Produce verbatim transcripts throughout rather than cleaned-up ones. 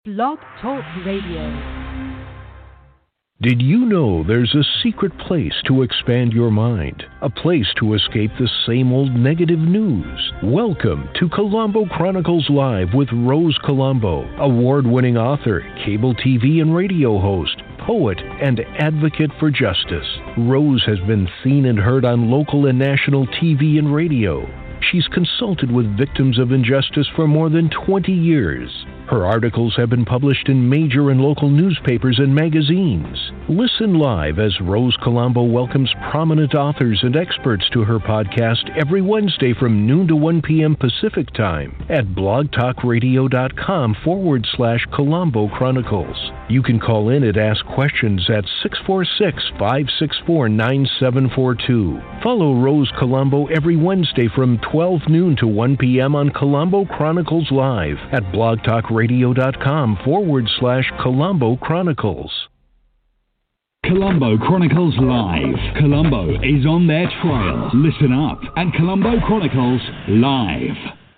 Blog Talk Radio. Did you know there's a secret place to expand your mind? A place to escape the same old negative news? Welcome to Colombo Chronicles Live with Rose Colombo, award-winning author, cable T V and radio host, poet, and advocate for justice. Rose has been seen and heard on local and national T V and radio. She's consulted with victims of injustice for more than twenty years. Her articles have been published in major and local newspapers and magazines. Listen live as Rose Colombo welcomes prominent authors and experts to her podcast every Wednesday from noon to one p.m. Pacific Time at blogtalkradio.com forward slash Colombo Chronicles. You can call in and ask questions at six four six, five six four, nine seven four two. Follow Rose Colombo every Wednesday from twelve noon to one p.m. on Colombo Chronicles Live at blogtalkradio.com forward slash Colombo Chronicles. Colombo Chronicles Live. Colombo is on their trail. Listen up at Colombo Chronicles Live.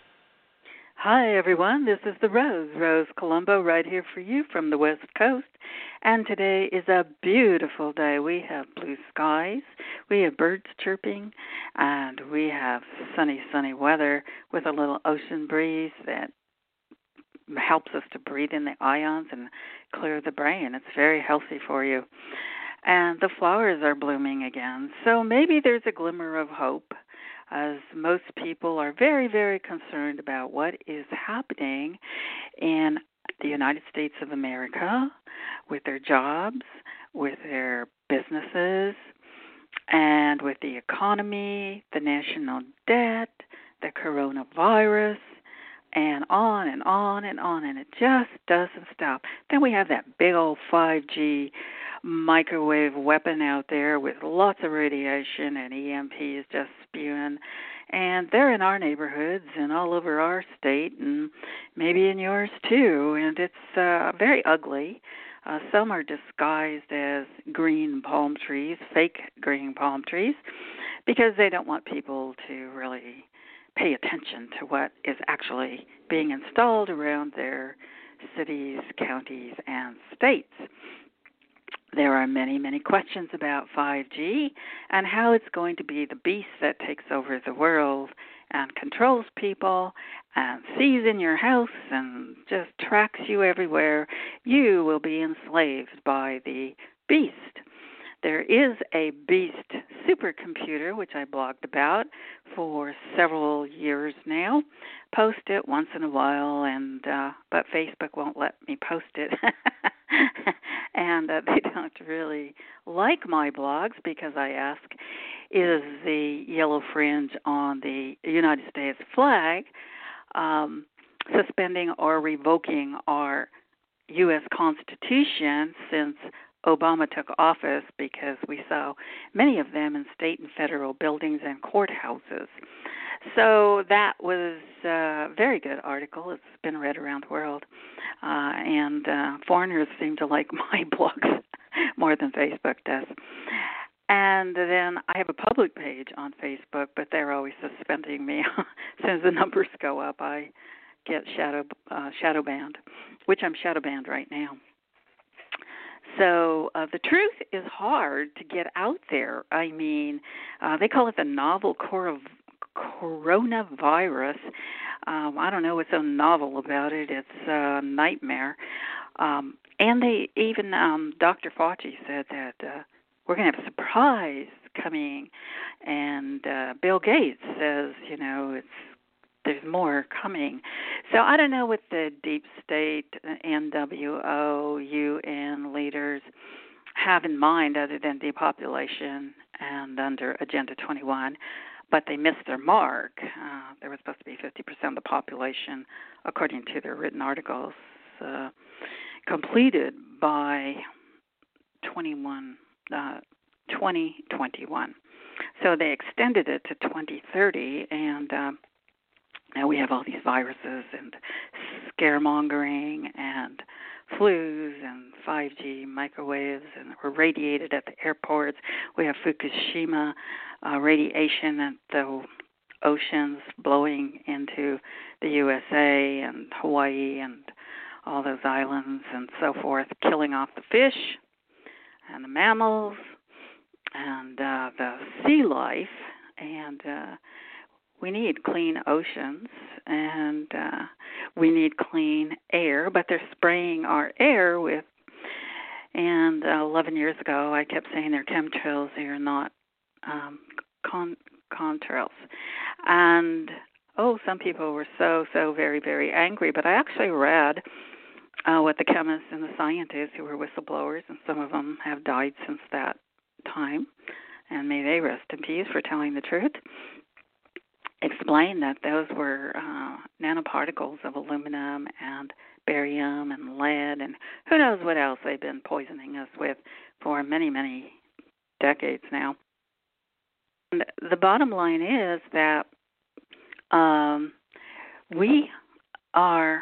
Hi, everyone. This is the Rose, Rose Colombo, right here for you from the West Coast. And today is a beautiful day. We have blue skies, we have birds chirping, and we have sunny, sunny weather with a little ocean breeze that helps us to breathe in the ions and clear the brain. It's very healthy for you. And the flowers are blooming again. So maybe there's a glimmer of hope, as most people are very, very concerned about what is happening in the United States of America with their jobs, with their businesses, and with the economy, the national debt, the coronavirus, and on and on and on, and it just doesn't stop. Then we have that big old five G microwave weapon out there with lots of radiation and E M Ps just spewing, and they're in our neighborhoods and all over our state and maybe in yours too, and it's uh, very ugly. Uh, some are disguised as green palm trees, fake green palm trees, because they don't want people to really pay attention to what is actually being installed around their cities, counties, and states. There are many, many questions about five G and how it's going to be the beast that takes over the world and controls people and sees in your house and just tracks you everywhere. You will be enslaved by the beast. There is a beast supercomputer, which I blogged about for several years now. Post it once in a while, and uh, but Facebook won't let me post it. and uh, they don't really like my blogs because I ask, is the yellow fringe on the United States flag um, suspending or revoking our U S Constitution since Obama took office, because we saw many of them in state and federal buildings and courthouses. So that was a very good article. It's been read around the world. Uh, and uh, foreigners seem to like my blogs more than Facebook does. And then I have a public page on Facebook, but they're always suspending me. As soon as the numbers go up, I get shadow uh, shadow banned, which I'm shadow banned right now. So uh, the truth is hard to get out there. I mean, uh, they call it the novel cor- coronavirus. Um, I don't know what's so novel about it. It's a nightmare. Um, and they even, um, Doctor Fauci said that uh, we're going to have a surprise coming. And uh, Bill Gates says, you know, it's there's more coming. So I don't know what the deep state, N W O, U N leaders have in mind other than depopulation and under Agenda twenty-one, but they missed their mark. Uh, there was supposed to be fifty percent of the population, according to their written articles, uh, completed by twenty-one, uh, twenty twenty-one. So they extended it to twenty thirty, and uh, now we have all these viruses and scaremongering and flus and five G microwaves, and we're radiated at the airports. We have Fukushima uh, radiation at the oceans blowing into the U S A and Hawaii and all those islands and so forth, killing off the fish and the mammals and uh, the sea life. And uh, we need clean oceans, and uh, we need clean air, but they're spraying our air with, and uh, eleven years ago I kept saying they're chemtrails, they are not um, con- contrails. And, oh, some people were so, so very, very angry, but I actually read uh, what the chemists and the scientists who were whistleblowers, and some of them have died since that time, and may they rest in peace for telling the truth, explained that those were uh, nanoparticles of aluminum and barium and lead and who knows what else they've been poisoning us with for many, many decades now. And the bottom line is that um, we are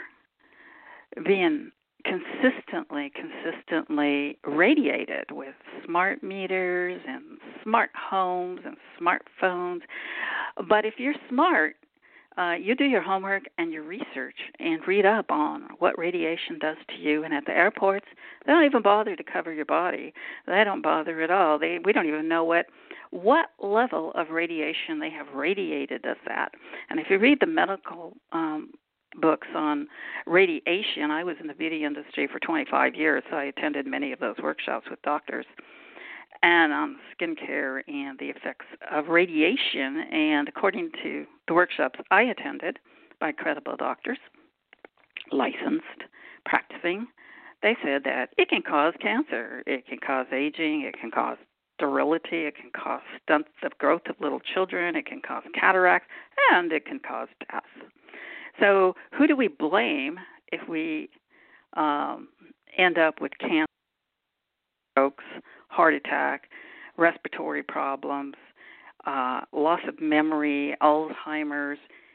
being consistently, consistently radiated with smart meters and smart homes and smartphones. But if you're smart, uh, you do your homework and your research and read up on what radiation does to you. And at the airports, they don't even bother to cover your body. They don't bother at all. They we don't even know what what level of radiation they have radiated us at. And if you read the medical um, books on radiation, I was in the beauty industry for twenty-five years, so I attended many of those workshops with doctors and on skincare and the effects of radiation. And according to the workshops I attended by credible doctors, licensed, practicing, they said that it can cause cancer, it can cause aging, it can cause sterility, it can cause stunts of growth of little children, it can cause cataracts, and it can cause death. So who do we blame if we um, end up with cancer, strokes, heart attack, respiratory problems, uh, loss of memory, Alzheimer's?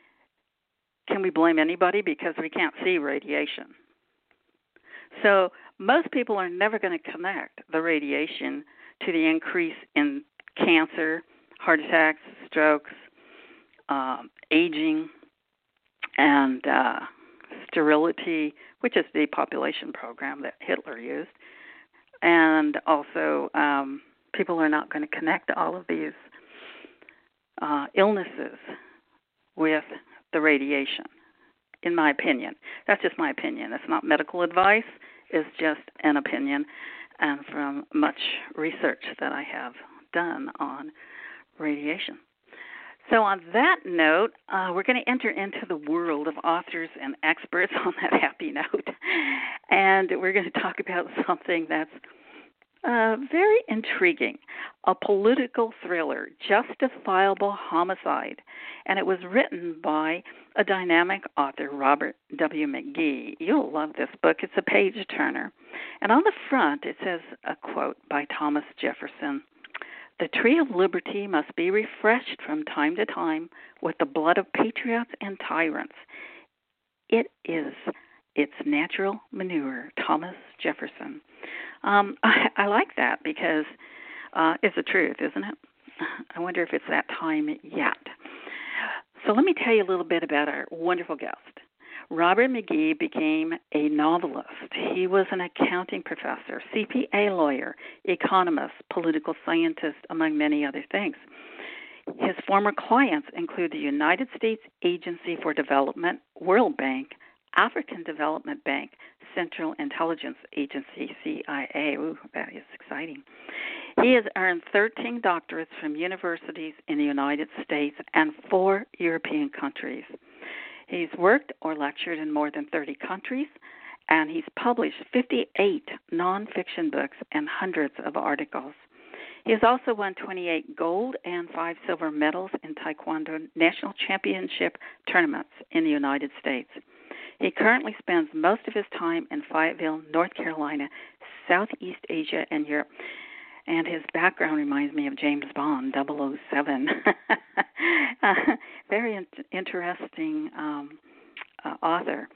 Can we blame anybody because we can't see radiation? So most people are never going to connect the radiation to the increase in cancer, heart attacks, strokes, um, aging, and uh, sterility, which is the depopulation program that Hitler used. And also, um, people are not going to connect all of these uh, illnesses with the radiation, in my opinion. That's just my opinion. It's not medical advice. It's just an opinion, and from much research that I have done on radiation. So on that note, uh, we're going to enter into the world of authors and experts on that happy note. And we're going to talk about something that's uh, very intriguing, a political thriller, Justifiable Homicide. And it was written by a dynamic author, Robert W. McGee. You'll love this book. It's a page-turner. And on the front, it says a quote by Thomas Jefferson: "The tree of liberty must be refreshed from time to time with the blood of patriots and tyrants. It is its natural manure." Thomas Jefferson. Um, I, I like that because uh, it's the truth, isn't it? I wonder if it's that time yet. So let me tell you a little bit about our wonderful guest. Robert McGee became a novelist. He was an accounting professor, C P A lawyer, economist, political scientist, among many other things. His former clients include the United States Agency for Development, World Bank, African Development Bank, Central Intelligence Agency, C I A. Ooh, that is exciting. He has earned thirteen doctorates from universities in the United States and four European countries. He's worked or lectured in more than thirty countries, and he's published fifty-eight nonfiction books and hundreds of articles. He has also won twenty-eight gold and five silver medals in Taekwondo national championship tournaments in the United States. He currently spends most of his time in Fayetteville, North Carolina, Southeast Asia, and Europe. And his background reminds me of James Bond, double oh seven. uh, very in- interesting um, uh, author.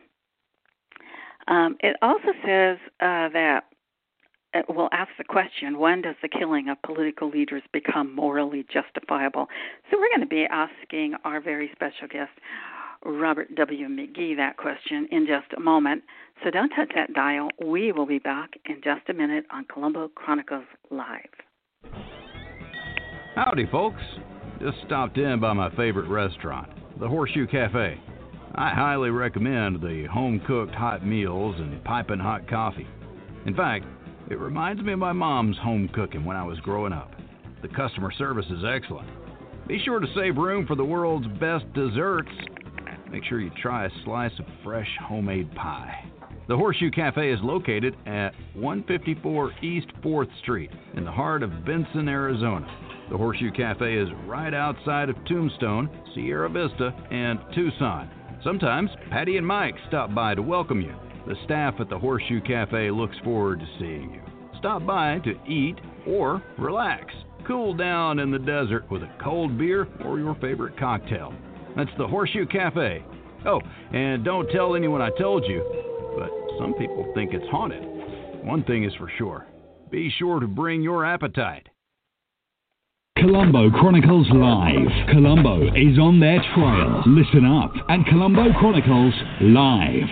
Um, it also says uh, that it will ask the question, when does the killing of political leaders become morally justifiable? So we're going to be asking our very special guest, Robert W. McGee that question in just a moment. So don't touch that dial. We will be back in just a minute on Colombo Chronicles Live. Howdy, folks. Just stopped in by my favorite restaurant, the Horseshoe Cafe. I highly recommend the home-cooked hot meals and piping hot coffee. In fact, it reminds me of my mom's home cooking when I was growing up. The customer service is excellent. Be sure to save room for the world's best desserts. Make sure you try a slice of fresh homemade pie. The Horseshoe Cafe is located at one fifty-four East fourth Street in the heart of Benson, Arizona. The Horseshoe Cafe is right outside of Tombstone, Sierra Vista, and Tucson. Sometimes Patty and Mike stop by to welcome you. The staff at the Horseshoe Cafe looks forward to seeing you. Stop by to eat or relax. Cool down in the desert with a cold beer or your favorite cocktail. That's the Horseshoe Cafe. Oh, and don't tell anyone I told you, but some people think it's haunted. One thing is for sure. Be sure to bring your appetite. Colombo Chronicles Live. Colombo is on their trail. Listen up at Colombo Chronicles Live.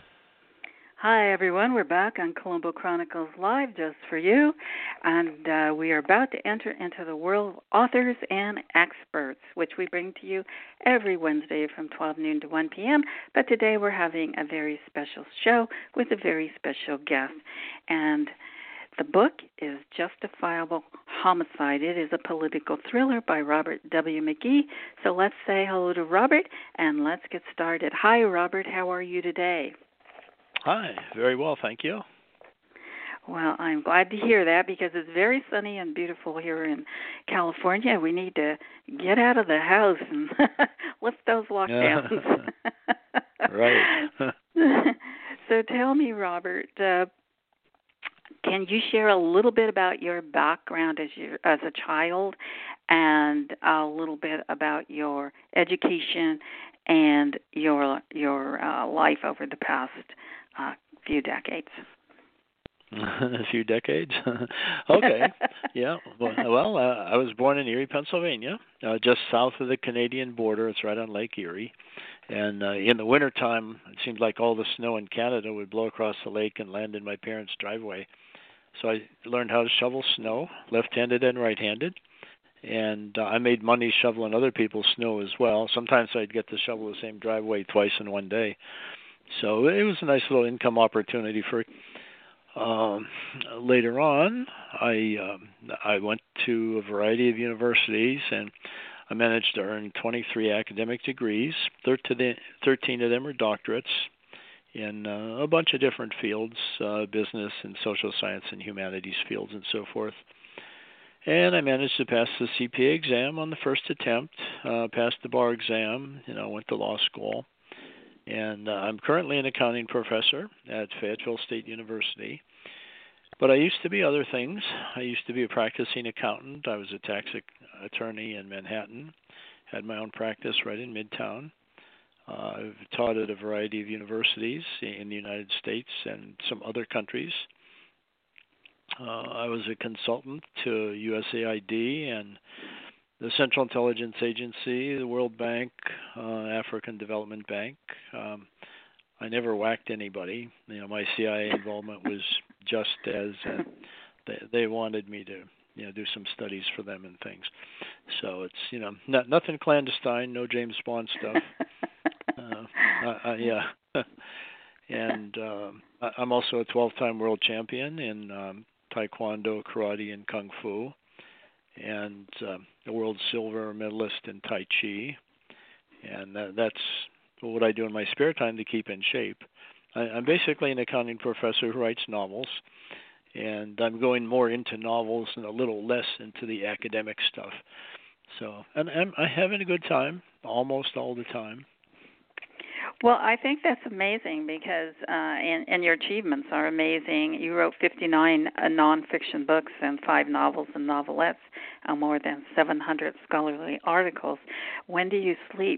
Hi, everyone. We're back on Colombo Chronicles Live just for you. And uh, we are about to enter into the world of authors and experts, which we bring to you every Wednesday from twelve noon to one p.m. But today we're having a very special show with a very special guest. And the book is Justifiable Homicide. It is a political thriller by Robert W. McGee. So let's say hello to Robert, and let's get started. Hi, Robert. How are you today? Hi. Very well, thank you. Well, I'm glad to hear that because it's very sunny and beautiful here in California. We need to get out of the house and lift those lockdowns. Right. So tell me, Robert, uh, can you share a little bit about your background as you as a child, and a little bit about your education and your your uh, life over the past uh, few decades? A few decades? Okay. Yeah. Well, uh, I was born in Erie, Pennsylvania, uh, just south of the Canadian border. It's right on Lake Erie. And uh, in the wintertime, it seemed like all the snow in Canada would blow across the lake and land in my parents' driveway. So I learned how to shovel snow, left-handed and right-handed. And uh, I made money shoveling other people's snow as well. Sometimes I'd get to shovel the same driveway twice in one day. So it was a nice little income opportunity for Um, later on, I um, I went to a variety of universities, and I managed to earn twenty-three academic degrees. thirteen, thirteen of them are doctorates in uh, a bunch of different fields, uh, business and social science and humanities fields and so forth. And I managed to pass the C P A exam on the first attempt, uh, passed the bar exam, you know, went to law school. And uh, I'm currently an accounting professor at Fayetteville State University. But I used to be other things. I used to be a practicing accountant. I was a tax attorney in Manhattan, had my own practice right in Midtown. Uh, I've taught at a variety of universities in the United States and some other countries. Uh, I was a consultant to U S A I D and the Central Intelligence Agency, the World Bank, uh, African Development Bank. Um, I never whacked anybody. You know, my C I A involvement was just as uh, they, they wanted me to, you know, do some studies for them and things. So it's, you know, not, nothing clandestine, no James Bond stuff. uh, uh, uh, yeah. And um, I, I'm also a twelve-time world champion in um, Taekwondo, Karate, and Kung Fu, and um, a world silver medalist in Tai Chi. And that, that's what I do in my spare time to keep in shape. I, I'm basically an accounting professor who writes novels, and I'm going more into novels and a little less into the academic stuff. So, and I'm, I'm having a good time almost all the time. Well, I think that's amazing because, uh, and, and your achievements are amazing. You wrote fifty-nine uh, nonfiction books and five novels and novelettes, and more than seven hundred scholarly articles. When do you sleep?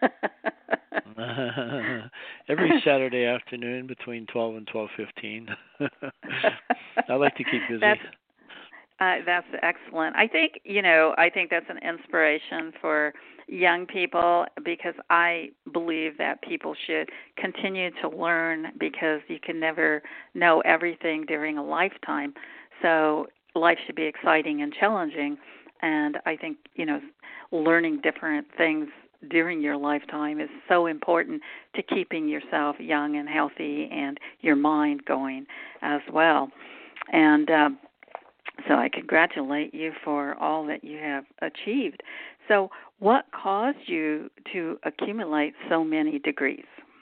Every Saturday afternoon between twelve and twelve fifteen. I like to keep busy. That's, Uh, that's excellent. I think, you know, I think that's an inspiration for young people because I believe that people should continue to learn because you can never know everything during a lifetime. So life should be exciting and challenging. And I think, you know, learning different things during your lifetime is so important to keeping yourself young and healthy and your mind going as well. And, um, So I congratulate you for all that you have achieved. So what caused you to accumulate so many degrees?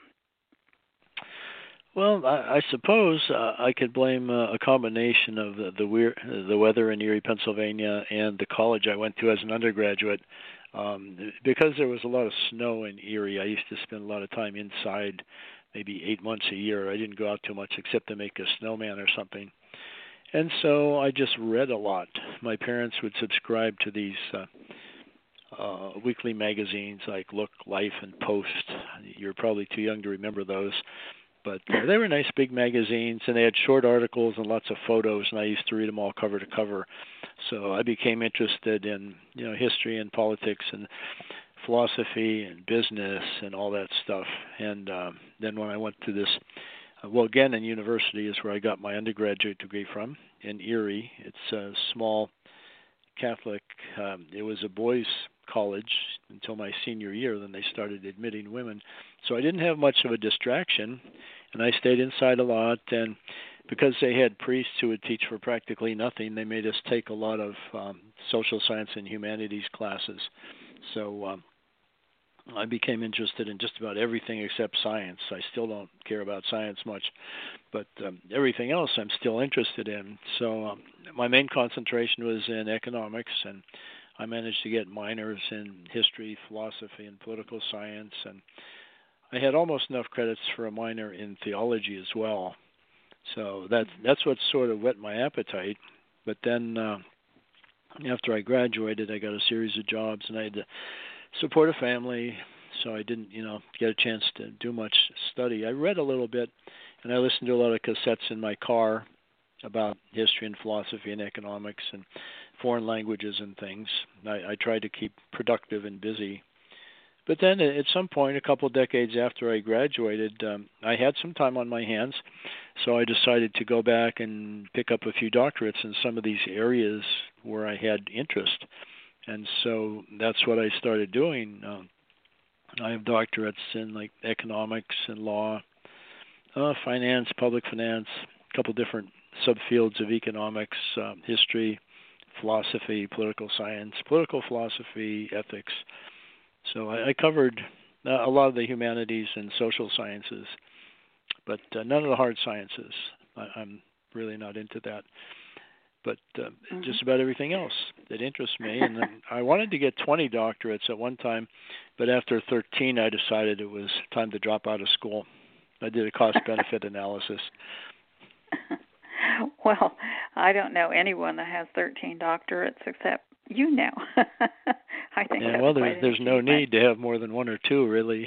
Well, I, I suppose uh, I could blame uh, a combination of the the, weir- the weather in Erie, Pennsylvania, and the college I went to as an undergraduate. Um, because there was a lot of snow in Erie, I used to spend a lot of time inside, maybe eight months a year. I didn't go out too much except to make a snowman or something. And so I just read a lot. My parents would subscribe to these uh, uh, weekly magazines like Look, Life, and Post. You're probably too young to remember those. But uh, they were nice big magazines, and they had short articles and lots of photos, and I used to read them all cover to cover. So I became interested in, you know, history and politics and philosophy and business and all that stuff. And uh, then when I went to this Well, Gannon University is where I got my undergraduate degree from, in Erie. It's a small Catholic, um, it was a boys' college until my senior year. Then they started admitting women. So I didn't have much of a distraction, and I stayed inside a lot. And because they had priests who would teach for practically nothing, they made us take a lot of um, social science and humanities classes. So um, I became interested in just about everything except science. I still don't care about science much, but um, everything else I'm still interested in. So um, my main concentration was in economics, and I managed to get minors in history, philosophy, and political science, and I had almost enough credits for a minor in theology as well. So that's, that's what sort of whet my appetite. But then uh, after I graduated, I got a series of jobs, and I had to support a family, so I didn't, you know, get a chance to do much study. I read a little bit, and I listened to a lot of cassettes in my car about history and philosophy and economics and foreign languages and things. I, I tried to keep productive and busy. But then at some point, a couple of decades after I graduated, um, I had some time on my hands, so I decided to go back and pick up a few doctorates in some of these areas where I had interest. And so that's what I started doing. Um, I have doctorates in like economics and law, uh, finance, public finance, a couple different subfields of economics, um, history, philosophy, political science, political philosophy, ethics. So I, I covered uh, a lot of the humanities and social sciences, but uh, none of the hard sciences. I, I'm really not into that. But uh, mm-hmm. just about everything else that interests me. And I wanted to get twenty doctorates at one time, but after thirteen, I decided it was time to drop out of school. I did a cost-benefit analysis. Well, I don't know anyone that has thirteen doctorates except you now. I think. Yeah, well, there's there's no need to have more than one or two, really.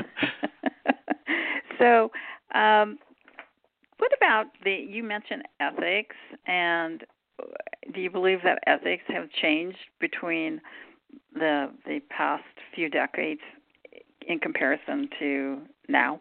So, um, what about the? You mentioned ethics, and do you believe that ethics have changed between the the past few decades in comparison to now?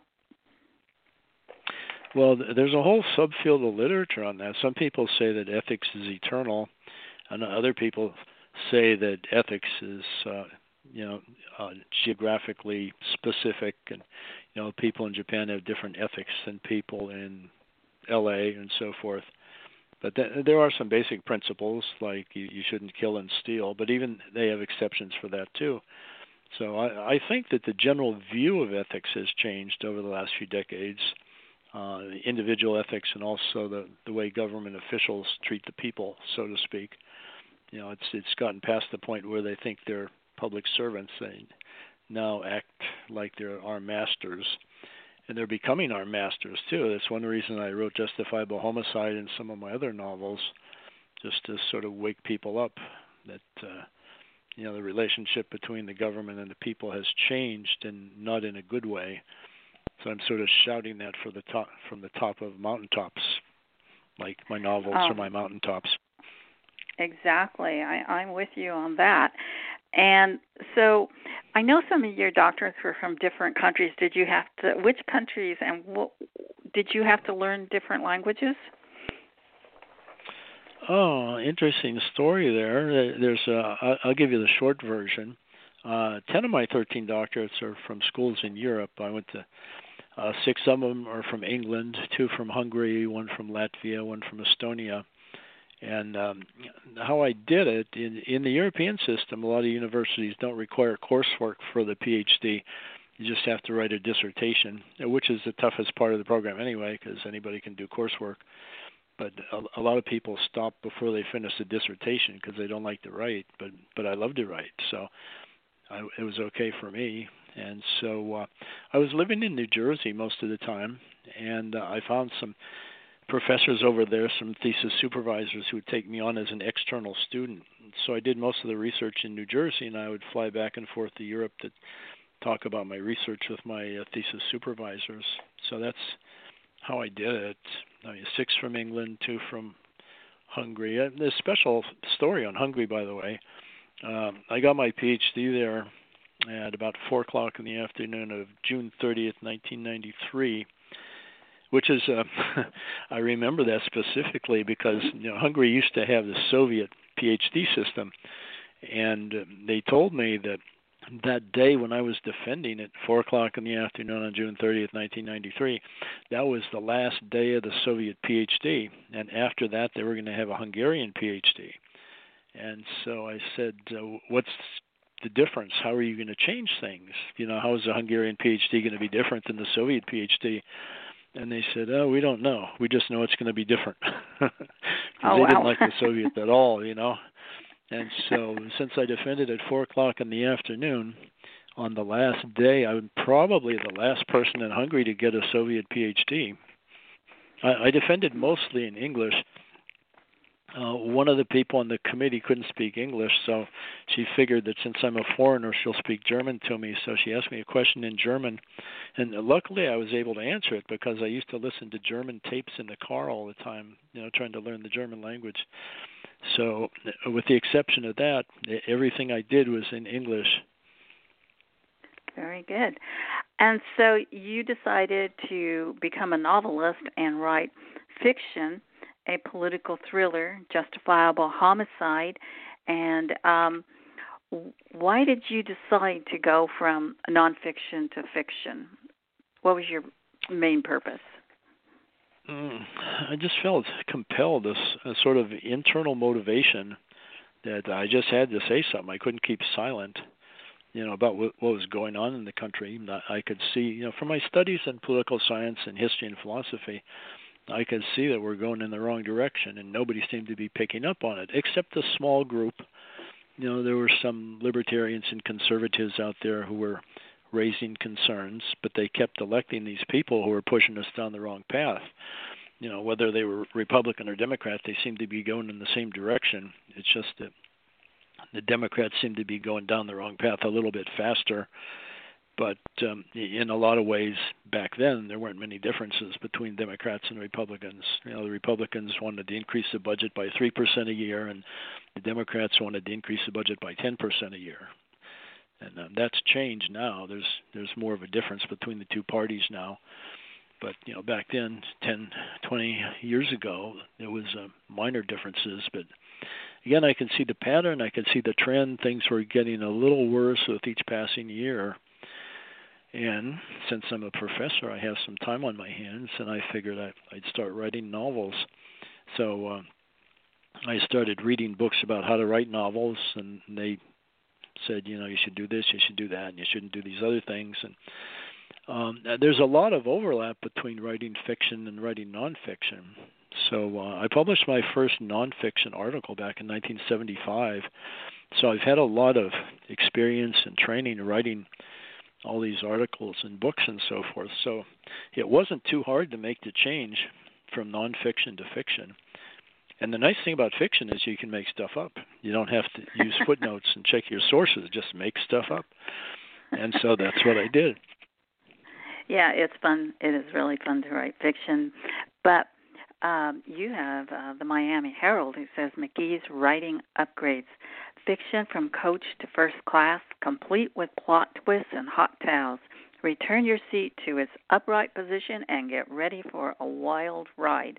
Well, there's a whole subfield of literature on that. Some people say that ethics is eternal, and other people say that ethics is, uh, you know, uh, geographically specific, and you know, people in Japan have different ethics than people in L A and so forth. But th- there are some basic principles, like you, you shouldn't kill and steal, but even they have exceptions for that too. So I, I think that the general view of ethics has changed over the last few decades, uh, individual ethics and also the, the way government officials treat the people, so to speak. You know, it's it's gotten past the point where they think they're public servants. They now act like they're our masters. And they're becoming our masters, too. That's one reason I wrote Justifiable Homicide and some of my other novels, just to sort of wake people up that, uh, you know, the relationship between the government and the people has changed, and not in a good way. So I'm sort of shouting that for the top, from the top of mountaintops, like my novels oh. are my mountaintops. Exactly. I, I'm with you on that. And so I know some of your doctors were from different countries. Did you have to, which countries, and what, did you have to learn different languages? Oh, interesting story there. There's a, I'll give you the short version. Uh, ten of my thirteen doctorates are from schools in Europe. I went to uh, six of them are from England, two from Hungary, one from Latvia, one from Estonia. And um, how I did it, in, in the European system, a lot of universities don't require coursework for the PhD. You just have to write a dissertation, which is the toughest part of the program anyway, because anybody can do coursework. But a, a lot of people stop before they finish the dissertation because they don't like to write. But but I love to write, so I, it was okay for me. And so uh, I was living in New Jersey most of the time, and uh, I found some professors over there, some thesis supervisors who would take me on as an external student. So I did most of the research in New Jersey, and I would fly back and forth to Europe to talk about my research with my uh, thesis supervisors. So that's how I did it. I mean, six from England, two from Hungary. Uh, there's a special story on Hungary, by the way. Um, I got my PhD there at about four o'clock in the afternoon of June thirtieth, nineteen ninety-three. Which is, uh, I remember that specifically because you know, Hungary used to have the Soviet PhD system, and uh, they told me that that day when I was defending it, four o'clock in the afternoon on June thirtieth, nineteen ninety-three, that was the last day of the Soviet PhD, and after that they were going to have a Hungarian PhD. And so I said, uh, what's the difference? How are you going to change things? You know, how is a Hungarian PhD going to be different than the Soviet PhD? And they said, oh, we don't know. We just know it's going to be different. Because oh, they wow. didn't like the Soviets at all, you know. And so since I defended at four o'clock in the afternoon, on the last day, I'm probably the last person in Hungary to get a Soviet PhD. I, I defended mostly in English. Uh, one of the people on the committee couldn't speak English, so she figured that since I'm a foreigner, she'll speak German to me. So she asked me a question in German, and luckily I was able to answer it because I used to listen to German tapes in the car all the time, you know, trying to learn the German language. So with the exception of that, everything I did was in English. Very good. And so you decided to become a novelist and write fiction, a political thriller, Justifiable Homicide. And um, why did you decide to go from nonfiction to fiction? What was your main purpose? Mm, I just felt compelled, this a sort of internal motivation that I just had to say something. I couldn't keep silent, you know, about what, what was going on in the country. I could see, you know, from my studies in political science and history and philosophy, I could see that we're going in the wrong direction, and nobody seemed to be picking up on it, except a small group. You know, there were some libertarians and conservatives out there who were raising concerns, but they kept electing these people who were pushing us down the wrong path. You know, whether they were Republican or Democrat, they seemed to be going in the same direction. It's just that the Democrats seemed to be going down the wrong path a little bit faster. But um, in a lot of ways, back then, there weren't many differences between Democrats and Republicans. You know, the Republicans wanted to increase the budget by three percent a year, and the Democrats wanted to increase the budget by ten percent a year. And um, that's changed now. There's there's more of a difference between the two parties now. But, you know, back then, ten, twenty years ago, there was uh, minor differences. But, again, I can see the pattern. I can see the trend. Things were getting a little worse with each passing year. And since I'm a professor, I have some time on my hands, and I figured I, I'd start writing novels. So uh, I started reading books about how to write novels, and they said, you know, you should do this, you should do that, and you shouldn't do these other things. And um, there's a lot of overlap between writing fiction and writing nonfiction. So uh, I published my first nonfiction article back in nineteen seventy-five. So I've had a lot of experience and training writing all these articles and books and so forth. So it wasn't too hard to make the change from nonfiction to fiction. And the nice thing about fiction is you can make stuff up. You don't have to use footnotes and check your sources. Just make stuff up. And so that's what I did. Yeah, it's fun. It is really fun to write fiction. But um, you have uh, the Miami Herald, who says McGee's writing upgrades fiction from coach to first class, complete with plot twists and hot towels. Return your seat to its upright position and get ready for a wild ride.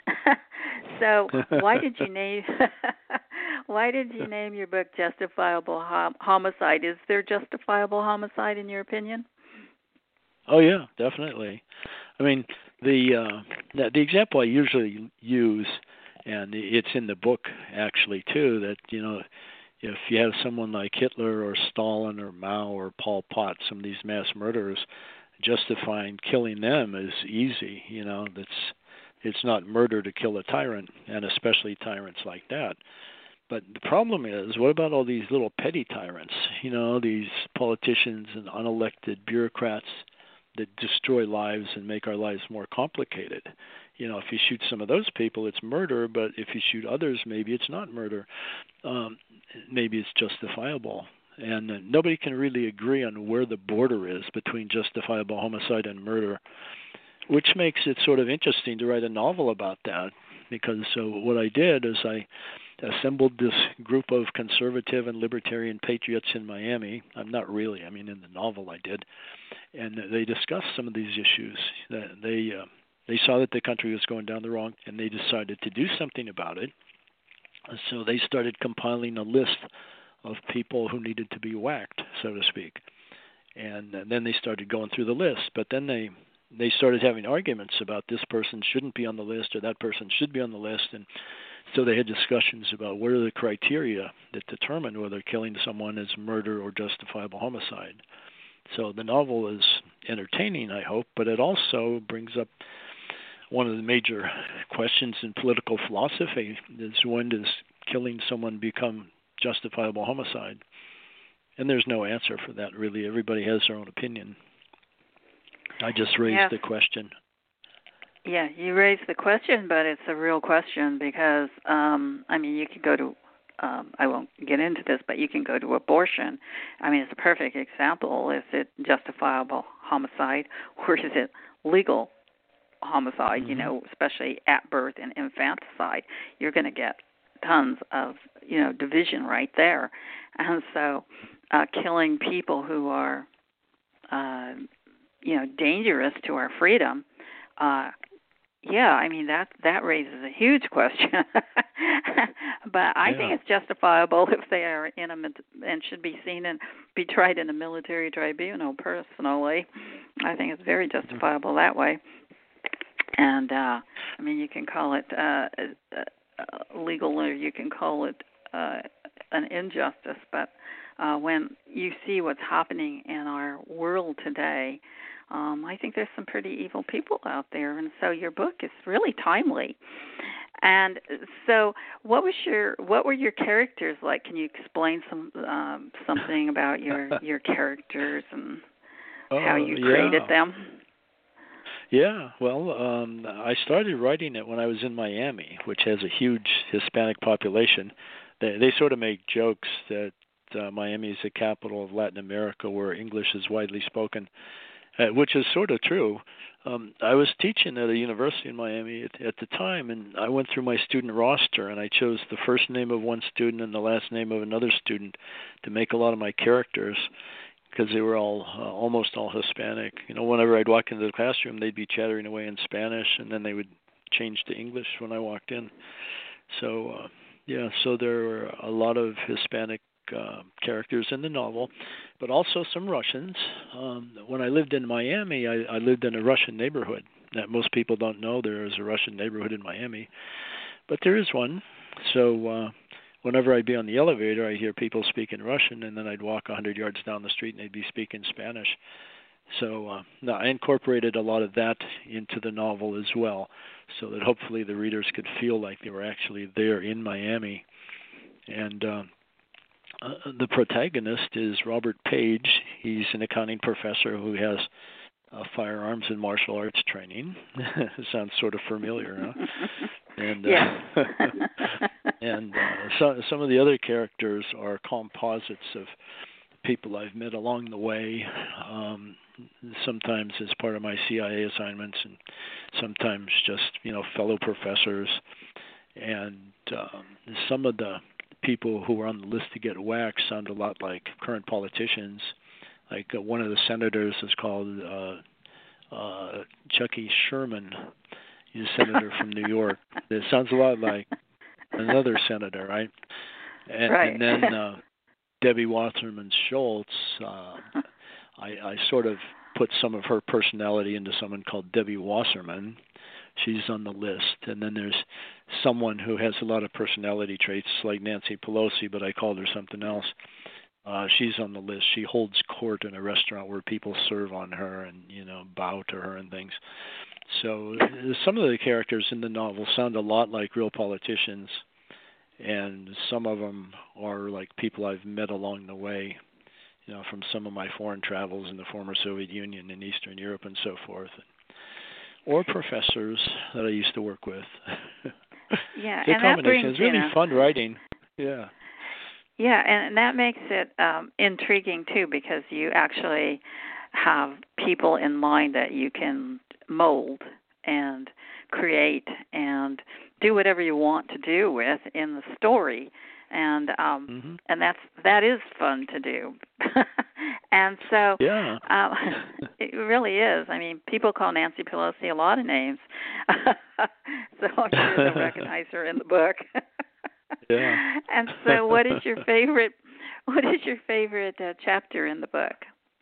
So, why did you name why did you name your book Justifiable Hom- Homicide? Is there justifiable homicide in your opinion? Oh yeah, definitely. I mean, the uh, the example I usually use, and it's in the book actually too, that you know, if you have someone like Hitler or Stalin or Mao or Pol Pot, some of these mass murderers, justifying killing them is easy. You know, that's it's not murder to kill a tyrant, and especially tyrants like that. But the problem is, what about all these little petty tyrants? You know, these politicians and unelected bureaucrats that destroy lives and make our lives more complicated. You know, if you shoot some of those people, it's murder, but if you shoot others, maybe it's not murder. Um, maybe it's justifiable. And uh, nobody can really agree on where the border is between justifiable homicide and murder, which makes it sort of interesting to write a novel about that. Because so what I did is I assembled this group of conservative and libertarian patriots in Miami. I'm not really, I mean, in the novel I did. And they discussed some of these issues. They uh, they saw that the country was going down the wrong, and they decided to do something about it. So they started compiling a list of people who needed to be whacked, so to speak. And then they started going through the list. But then they they started having arguments about this person shouldn't be on the list or that person should be on the list. And so they had discussions about what are the criteria that determine whether killing someone is murder or justifiable homicide. So the novel is entertaining, I hope, but it also brings up one of the major questions in political philosophy is when does killing someone become justifiable homicide? And there's no answer for that, really. Everybody has their own opinion. I just raised yes. the question. Yeah, you raised the question, but it's a real question because, um, I mean, you could go to, um, I won't get into this, but you can go to abortion. I mean, it's a perfect example. Is it justifiable homicide or is it legal homicide, Mm-hmm. you know, especially at birth and infanticide? You're going to get tons of, you know, division right there. And so uh, killing people who are, uh, you know, dangerous to our freedom, uh, yeah, I mean, that that raises a huge question. But I yeah. think it's justifiable if they are in a, and should be seen and be tried in a military tribunal, personally. I think it's very justifiable that way. And, uh, I mean, you can call it uh, uh, legal or you can call it uh, an injustice. But uh, when you see what's happening in our world today, Um, I think there's some pretty evil people out there, and so your book is really timely. And so, what was your what were your characters like? Can you explain some um, something about your your characters and oh, how you yeah. created them? Yeah, well, um, I started writing it when I was in Miami, which has a huge Hispanic population. They, they sort of make jokes that uh, Miami is the capital of Latin America, where English is widely spoken. Uh, which is sort of true. Um, I was teaching at a university in Miami at, at the time, and I went through my student roster, and I chose the first name of one student and the last name of another student to make a lot of my characters, because they were all uh, almost all Hispanic. You know, whenever I'd walk into the classroom, they'd be chattering away in Spanish, and then they would change to English when I walked in. So, uh, yeah, so there were a lot of Hispanic Uh, characters in the novel, but also some Russians. Um, when I lived in Miami, I, I lived in a Russian neighborhood. That most people don't know there is a Russian neighborhood in Miami, but there is one. So uh, whenever I'd be on the elevator, I'd hear people speaking Russian, and then I'd walk one hundred yards down the street and they'd be speaking Spanish. So uh, no, I incorporated a lot of that into the novel as well, so that hopefully the readers could feel like they were actually there in Miami. And uh, Uh, the protagonist is Robert Page. He's an accounting professor who has uh, firearms and martial arts training. Sounds sort of familiar, huh? And uh, yeah. and uh, so, some of the other characters are composites of people I've met along the way, um, sometimes as part of my C I A assignments, and sometimes just, you know, fellow professors. And um, some of the people who were on the list to get waxed sound a lot like current politicians. Like uh, one of the senators is called uh, uh, Chucky Sherman. He's a senator from New York. It sounds a lot like another senator, right? And, right. and then uh, Debbie Wasserman Schultz, uh, I, I sort of put some of her personality into someone called Debbie Wasserman. She's on the list. And then there's someone who has a lot of personality traits like Nancy Pelosi, but I called her something else. Uh, she's on the list. She holds court in a restaurant where people serve on her and, you know, bow to her and things. So uh, some of the characters in the novel sound a lot like real politicians, and some of them are like people I've met along the way, you know, from some of my foreign travels in the former Soviet Union and Eastern Europe and so forth, or professors that I used to work with. Yeah, it's a and combination. that brings, It's really you know, fun writing. Yeah. Yeah, and that makes it um, intriguing too, because you actually have people in mind that you can mold and create and do whatever you want to do with in the story, and um, mm-hmm. and that's that is fun to do. And so, yeah, um, it really is. I mean, people call Nancy Pelosi a lot of names, so I'm sure they'll recognize her in the book. Yeah. And so, what is your favorite? What is your favorite uh, chapter in the book?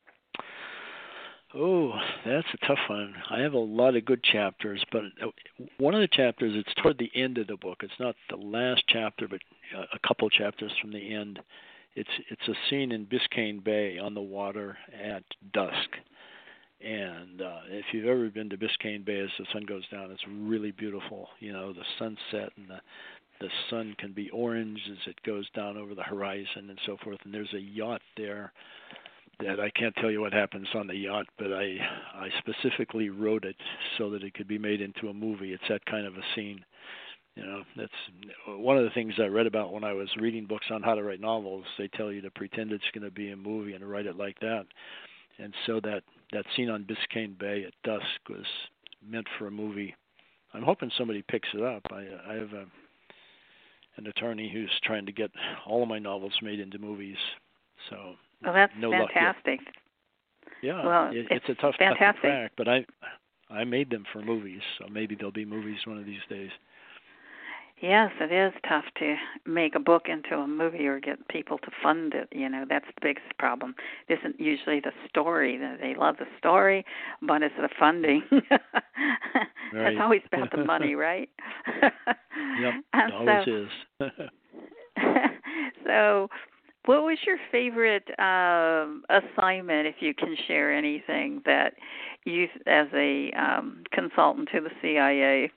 Oh, that's a tough one. I have a lot of good chapters, but one of the chapters, it's toward the end of the book. It's not the last chapter, but a couple chapters from the end. It's it's a scene in Biscayne Bay on the water at dusk. And uh, if you've ever been to Biscayne Bay as the sun goes down, it's really beautiful. You know, the sunset and the the sun can be orange as it goes down over the horizon and so forth. And there's a yacht there that I can't tell you what happens on the yacht, but I I specifically wrote it so that it could be made into a movie. It's that kind of a scene. You know, that's one of the things I read about when I was reading books on how to write novels. They tell you to pretend it's going to be a movie and write it like that. And so that, that scene on Biscayne Bay at dusk was meant for a movie. I'm hoping somebody picks it up. I, I have a, an attorney who's trying to get all of my novels made into movies. So well, that's no fantastic. Luck yet. Yeah, well, it, it's, it's a tough fantastic. nut to crack, but I I made them for movies, so maybe there'll be movies one of these days. Yes, it is tough to make a book into a movie or get people to fund it. You know, that's the biggest problem. It isn't usually the story. They love the story, but it's the funding. Right. It's always about the money, right? Yep, and it always so, is. So, what was your favorite um, assignment, if you can share anything, that you, as a um, consultant to the C I A?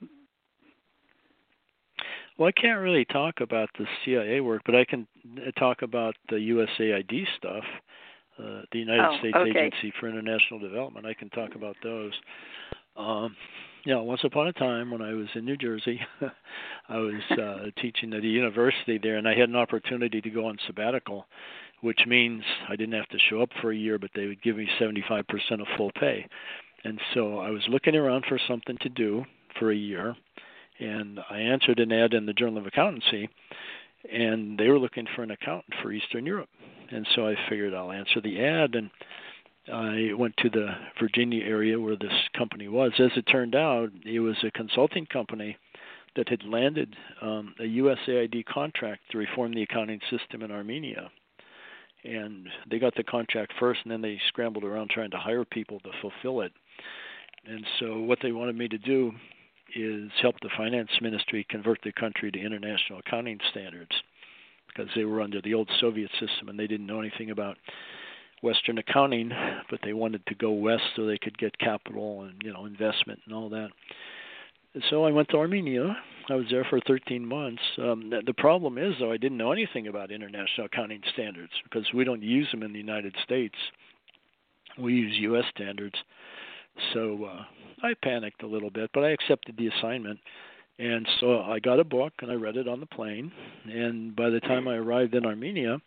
Well, I can't really talk about the C I A work, but I can talk about the U S A I D stuff, uh, the United oh, States okay. Agency for International Development. I can talk about those. Um, you know, once upon a time when I was in New Jersey, I was uh, teaching at a university there, and I had an opportunity to go on sabbatical, which means I didn't have to show up for a year, but they would give me seventy-five percent of full pay. And so I was looking around for something to do for a year, and I answered an ad in the Journal of Accountancy, and they were looking for an accountant for Eastern Europe. And so I figured I'll answer the ad, and I went to the Virginia area where this company was. As it turned out, it was a consulting company that had landed um, a U S A I D contract to reform the accounting system in Armenia. And they got the contract first, and then they scrambled around trying to hire people to fulfill it. And so what they wanted me to do is help the finance ministry convert the country to international accounting standards, because they were under the old Soviet system and they didn't know anything about Western accounting, but they wanted to go west so they could get capital and, you know, investment and all that. And so I went to Armenia. I was there for thirteen months. Um, the, the problem is, though, I didn't know anything about international accounting standards because we don't use them in the United States. We use U S standards. So uh, I panicked a little bit, but I accepted the assignment. And so I got a book, and I read it on the plane. And by the time I arrived in Armenia,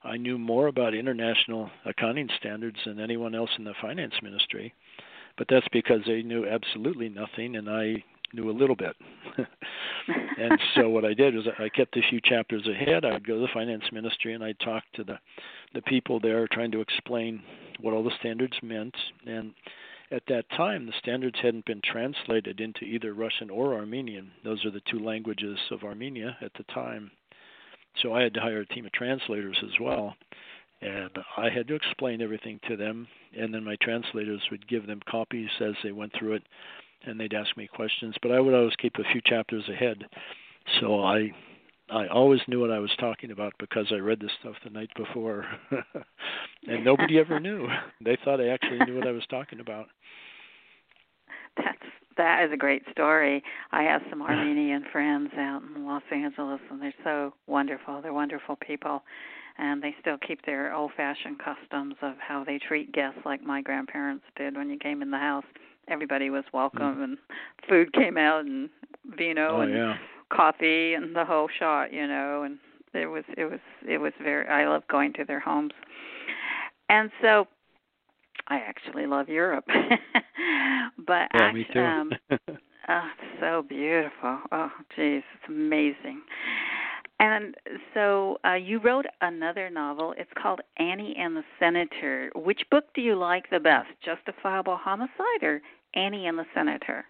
I knew more about international accounting standards than anyone else in the finance ministry. But that's because they knew absolutely nothing, and I knew a little bit. And so what I did was I kept a few chapters ahead. I would go to the finance ministry, and I'd talk to the, the people there trying to explain what all the standards meant. And at that time, the standards hadn't been translated into either Russian or Armenian. Those are the two languages of Armenia at the time. So I had to hire a team of translators as well. And I had to explain everything to them, and then my translators would give them copies as they went through it, and they'd ask me questions. But I would always keep a few chapters ahead. So I I always knew what I was talking about because I read this stuff the night before. And nobody ever knew. They thought I actually knew what I was talking about. That's that is a great story. I have some Armenian friends out in Los Angeles, and they're so wonderful. They're wonderful people, and they still keep their old-fashioned customs of how they treat guests, like my grandparents did when you came in the house. Everybody was welcome, mm. and food came out, and vino oh, and yeah. coffee, and the whole shot, you know. And it was it was it was very. I love going to their homes, and so. I actually love Europe, but yeah, act, me too. um, oh, so beautiful. Oh, geez, it's amazing. And so uh, you wrote another novel. It's called Annie and the Senator. Which book do you like the best, Justifiable Homicide or Annie and the Senator?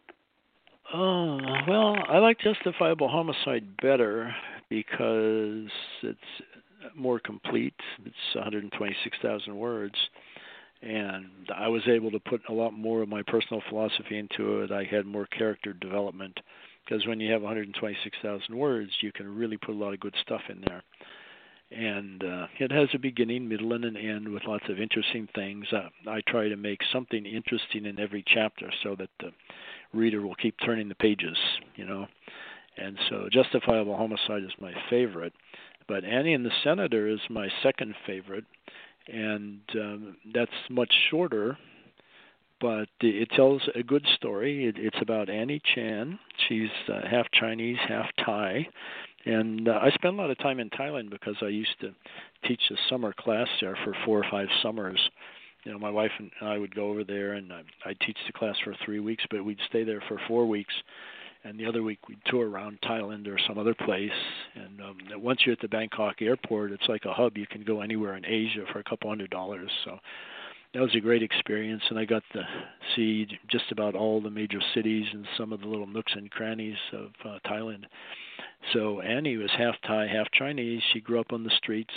Oh, well, I like Justifiable Homicide better because it's more complete. It's one hundred twenty-six thousand words. And I was able to put a lot more of my personal philosophy into it. I had more character development because when you have one hundred twenty-six thousand words, you can really put a lot of good stuff in there. And uh, it has a beginning, middle, and an end with lots of interesting things. Uh, I try to make something interesting in every chapter so that the reader will keep turning the pages, you know. And so Justifiable Homicide is my favorite. But Annie and the Senator is my second favorite. And um, that's much shorter, but it tells a good story. It, it's about Annie Chan. She's uh, half Chinese, half Thai. And uh, I spent a lot of time in Thailand because I used to teach a summer class there for four or five summers. You know, my wife and I would go over there, and I'd teach the class for three weeks, but we'd stay there for four weeks. And the other week we'd tour around Thailand or some other place. And um, once you're at the Bangkok airport, it's like a hub. You can go anywhere in Asia for a couple hundred dollars. So that was a great experience. And I got to see just about all the major cities and some of the little nooks and crannies of uh, Thailand. So Annie was half Thai, half Chinese. She grew up on the streets.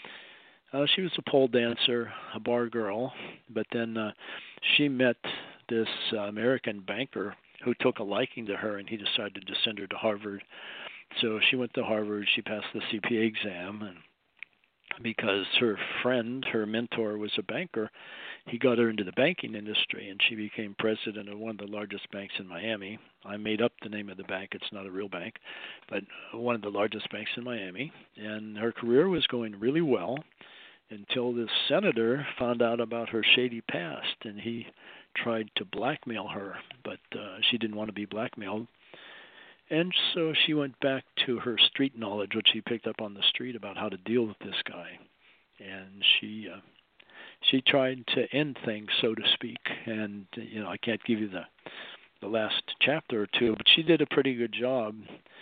Uh, she was a pole dancer, a bar girl. But then uh, she met this uh, American banker who took a liking to her, and he decided to send her to Harvard. So she went to Harvard. She passed the C P A exam, and because her friend, her mentor, was a banker, he got her into the banking industry, and she became president of one of the largest banks in Miami. I made up the name of the bank. It's not a real bank, but one of the largest banks in Miami. And her career was going really well until this senator found out about her shady past, and he tried to blackmail her, but uh, she didn't want to be blackmailed. And so she went back to her street knowledge, which she picked up on the street about how to deal with this guy. And she uh, she tried to end things, so to speak. And, you know, I can't give you the, the last chapter or two, but she did a pretty good job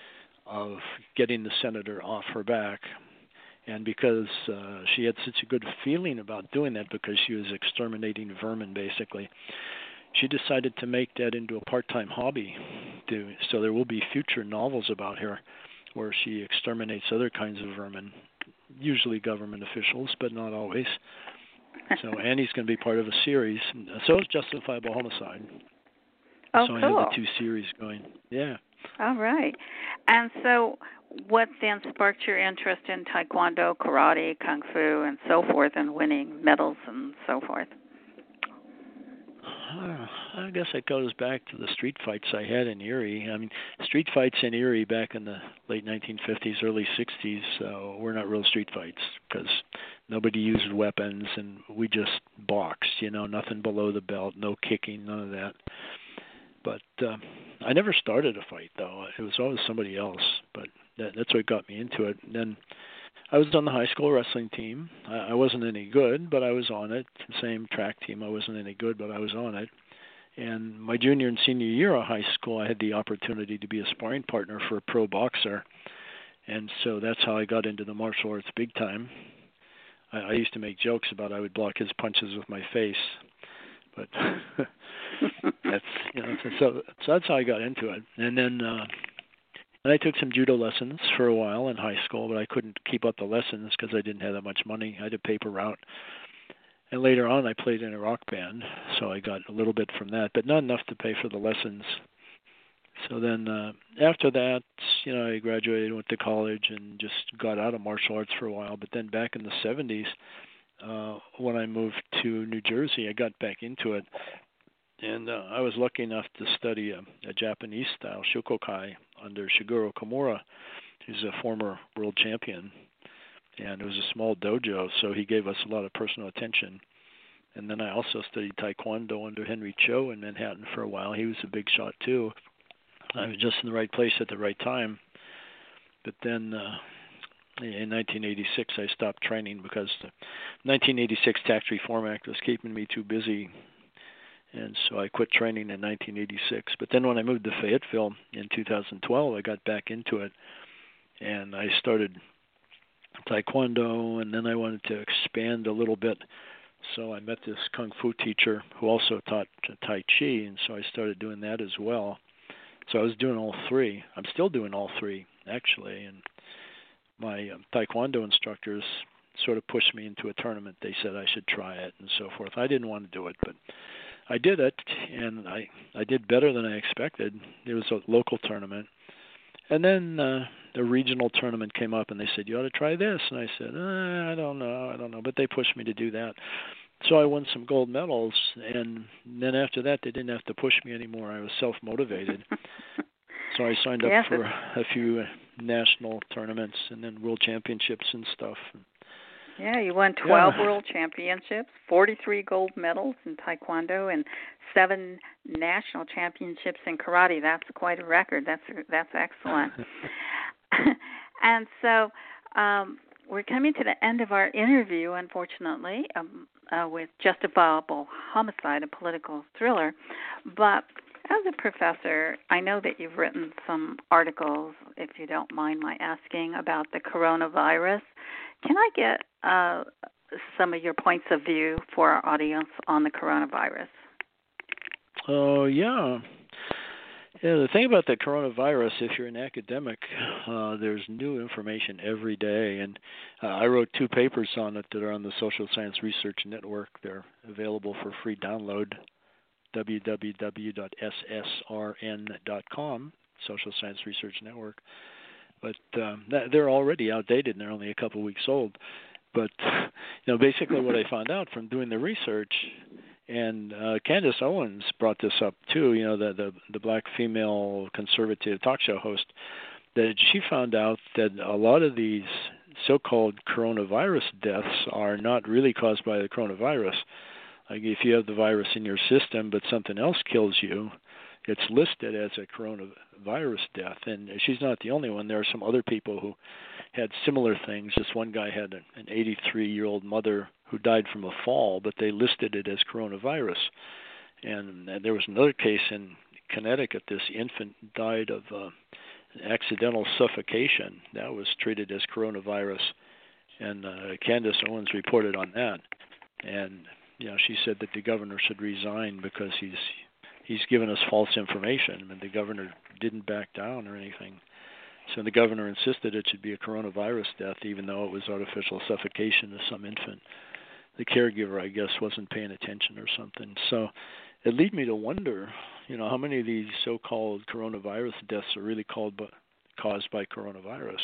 of getting the senator off her back. And because uh, she had such a good feeling about doing that, because she was exterminating vermin, basically, she decided to make that into a part-time hobby. To, so there will be future novels about her where she exterminates other kinds of vermin, usually government officials, but not always. So Annie's going to be part of a series. So is Justifiable Homicide. Oh, so cool. I have the two series going. Yeah. All right. And so what then sparked your interest in Taekwondo, karate, kung fu, and so forth, and winning medals and so forth? Uh, I guess it goes back to the street fights I had in Erie. I mean, street fights in Erie back in the late nineteen fifties, early sixties, so we're not real street fights because nobody used weapons, and we just boxed, you know, nothing below the belt, no kicking, none of that. But uh, I never started a fight, though. It was always somebody else, but that, that's what got me into it. And then I was on the high school wrestling team. I, I wasn't any good, but I was on it. Same track team. I wasn't any good, but I was on it. And my junior and senior year of high school, I had the opportunity to be a sparring partner for a pro boxer. And so that's how I got into the martial arts big time. I, I used to make jokes about I would block his punches with my face. But that's, you know, so, so that's how I got into it. And then uh, and I took some judo lessons for a while in high school, but I couldn't keep up the lessons because I didn't have that much money. I had a paper route. And later on, I played in a rock band, so I got a little bit from that, but not enough to pay for the lessons. So then uh, after that, you know, I graduated, went to college, and just got out of martial arts for a while. But then back in the seventies, uh, when I moved to New Jersey, I got back into it. And uh, I was lucky enough to study a, a Japanese-style Shukokai under Shigeru Kimura, who's a former world champion. And it was a small dojo, so he gave us a lot of personal attention. And then I also studied Taekwondo under Henry Cho in Manhattan for a while. He was a big shot, too. I was just in the right place at the right time. But then uh, in nineteen eighty-six, I stopped training because the nineteen eighty-six Tax Reform Act was keeping me too busy. And so I quit training in nineteen eighty-six. But then when I moved to Fayetteville in two thousand twelve, I got back into it. And I started Taekwondo, and then I wanted to expand a little bit. So I met this Kung Fu teacher who also taught Tai Chi, and so I started doing that as well. So I was doing all three. I'm still doing all three, actually. And my um, Taekwondo instructors sort of pushed me into a tournament. They said I should try it and so forth. I didn't want to do it, but I did it, and I, I did better than I expected. It was a local tournament. And then uh, the regional tournament came up, and they said, you ought to try this. And I said, uh, I don't know, I don't know. But they pushed me to do that. So I won some gold medals, and then after that, they didn't have to push me anymore. I was self-motivated. So I signed up yes, for a few national tournaments and then world championships and stuff. Yeah, you won twelve yeah. world championships, forty-three gold medals in Taekwondo, and seven national championships in karate. That's quite a record. That's that's excellent. And so um, we're coming to the end of our interview, unfortunately, um, uh, with Justifiable Homicide, a political thriller. But as a professor, I know that you've written some articles, if you don't mind my asking, about the coronavirus. Can I get uh, some of your points of view for our audience on the coronavirus? Oh, uh, yeah. Yeah, the thing about the coronavirus, if you're an academic, uh, there's new information every day. And uh, I wrote two papers on it that are on the Social Science Research Network. They're available for free download, w w w dot s s r n dot com, Social Science Research Network. But um, that, they're already outdated, and they're only a couple weeks old. But, you know, basically what I found out from doing the research, and uh, Candace Owens brought this up too, you know, the, the, the black female conservative talk show host, that she found out that a lot of these so-called coronavirus deaths are not really caused by the coronavirus. Like if you have the virus in your system but something else kills you, it's listed as a coronavirus death. And she's not the only one. There are some other people who had similar things. This one guy had an eighty-three-year-old mother who died from a fall, but they listed it as coronavirus. And, and there was another case in Connecticut. This infant died of uh, accidental suffocation. That was treated as coronavirus. And uh, Candace Owens reported on that. And, you know, she said that the governor should resign because he's he's given us false information. I mean, the governor didn't back down or anything. So the governor insisted it should be a coronavirus death, even though it was artificial suffocation of some infant. The caregiver, I guess, wasn't paying attention or something. So it led me to wonder, you know, how many of these so-called coronavirus deaths are really called by, caused by coronavirus.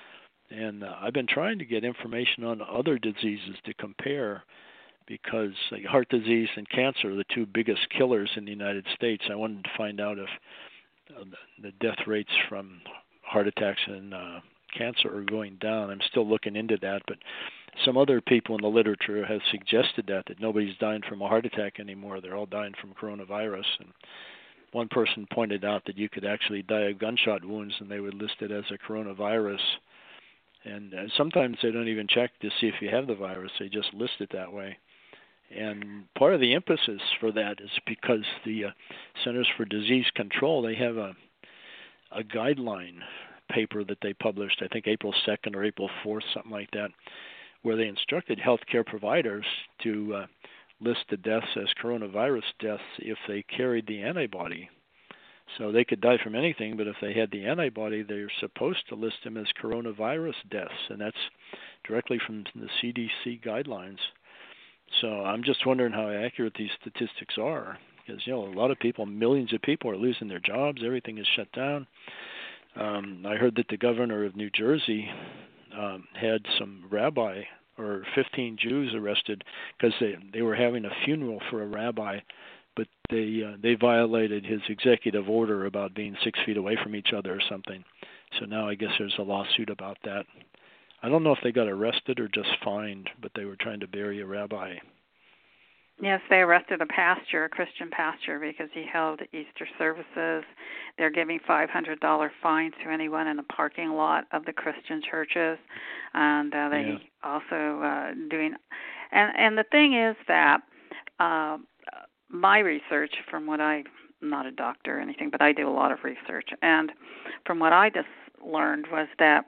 And uh, I've been trying to get information on other diseases to compare, because like, heart disease and cancer are the two biggest killers in the United States. I wanted to find out if uh, the death rates from heart attacks and uh, cancer are going down. I'm still looking into that, but some other people in the literature have suggested that, that nobody's dying from a heart attack anymore. They're all dying from coronavirus. And one person pointed out that you could actually die of gunshot wounds and they would list it as a coronavirus. And uh, sometimes they don't even check to see if you have the virus. They just list it that way. And part of the emphasis for that is because the uh, Centers for Disease Control, they have a a guideline paper that they published, I think April second or April fourth, something like that, where they instructed healthcare providers to uh, list the deaths as coronavirus deaths if they carried the antibody. So they could die from anything, but if they had the antibody, they're supposed to list them as coronavirus deaths, and that's directly from the C D C guidelines. So I'm just wondering how accurate these statistics are, because, you know, a lot of people, millions of people are losing their jobs. Everything is shut down. Um, I heard that the governor of New Jersey um, had some rabbi or fifteen Jews arrested because they, they were having a funeral for a rabbi, but they uh, they violated his executive order about being six feet away from each other or something. So now I guess there's a lawsuit about that. I don't know if they got arrested or just fined, but they were trying to bury a rabbi. Yes, they arrested a pastor, a Christian pastor, because he held Easter services. They're giving five hundred dollars fines to anyone in the parking lot of the Christian churches, and uh, they yeah. also uh, doing. And and the thing is that uh, my research, from what I, I'm not a doctor or anything, but I do a lot of research, and from what I just learned was that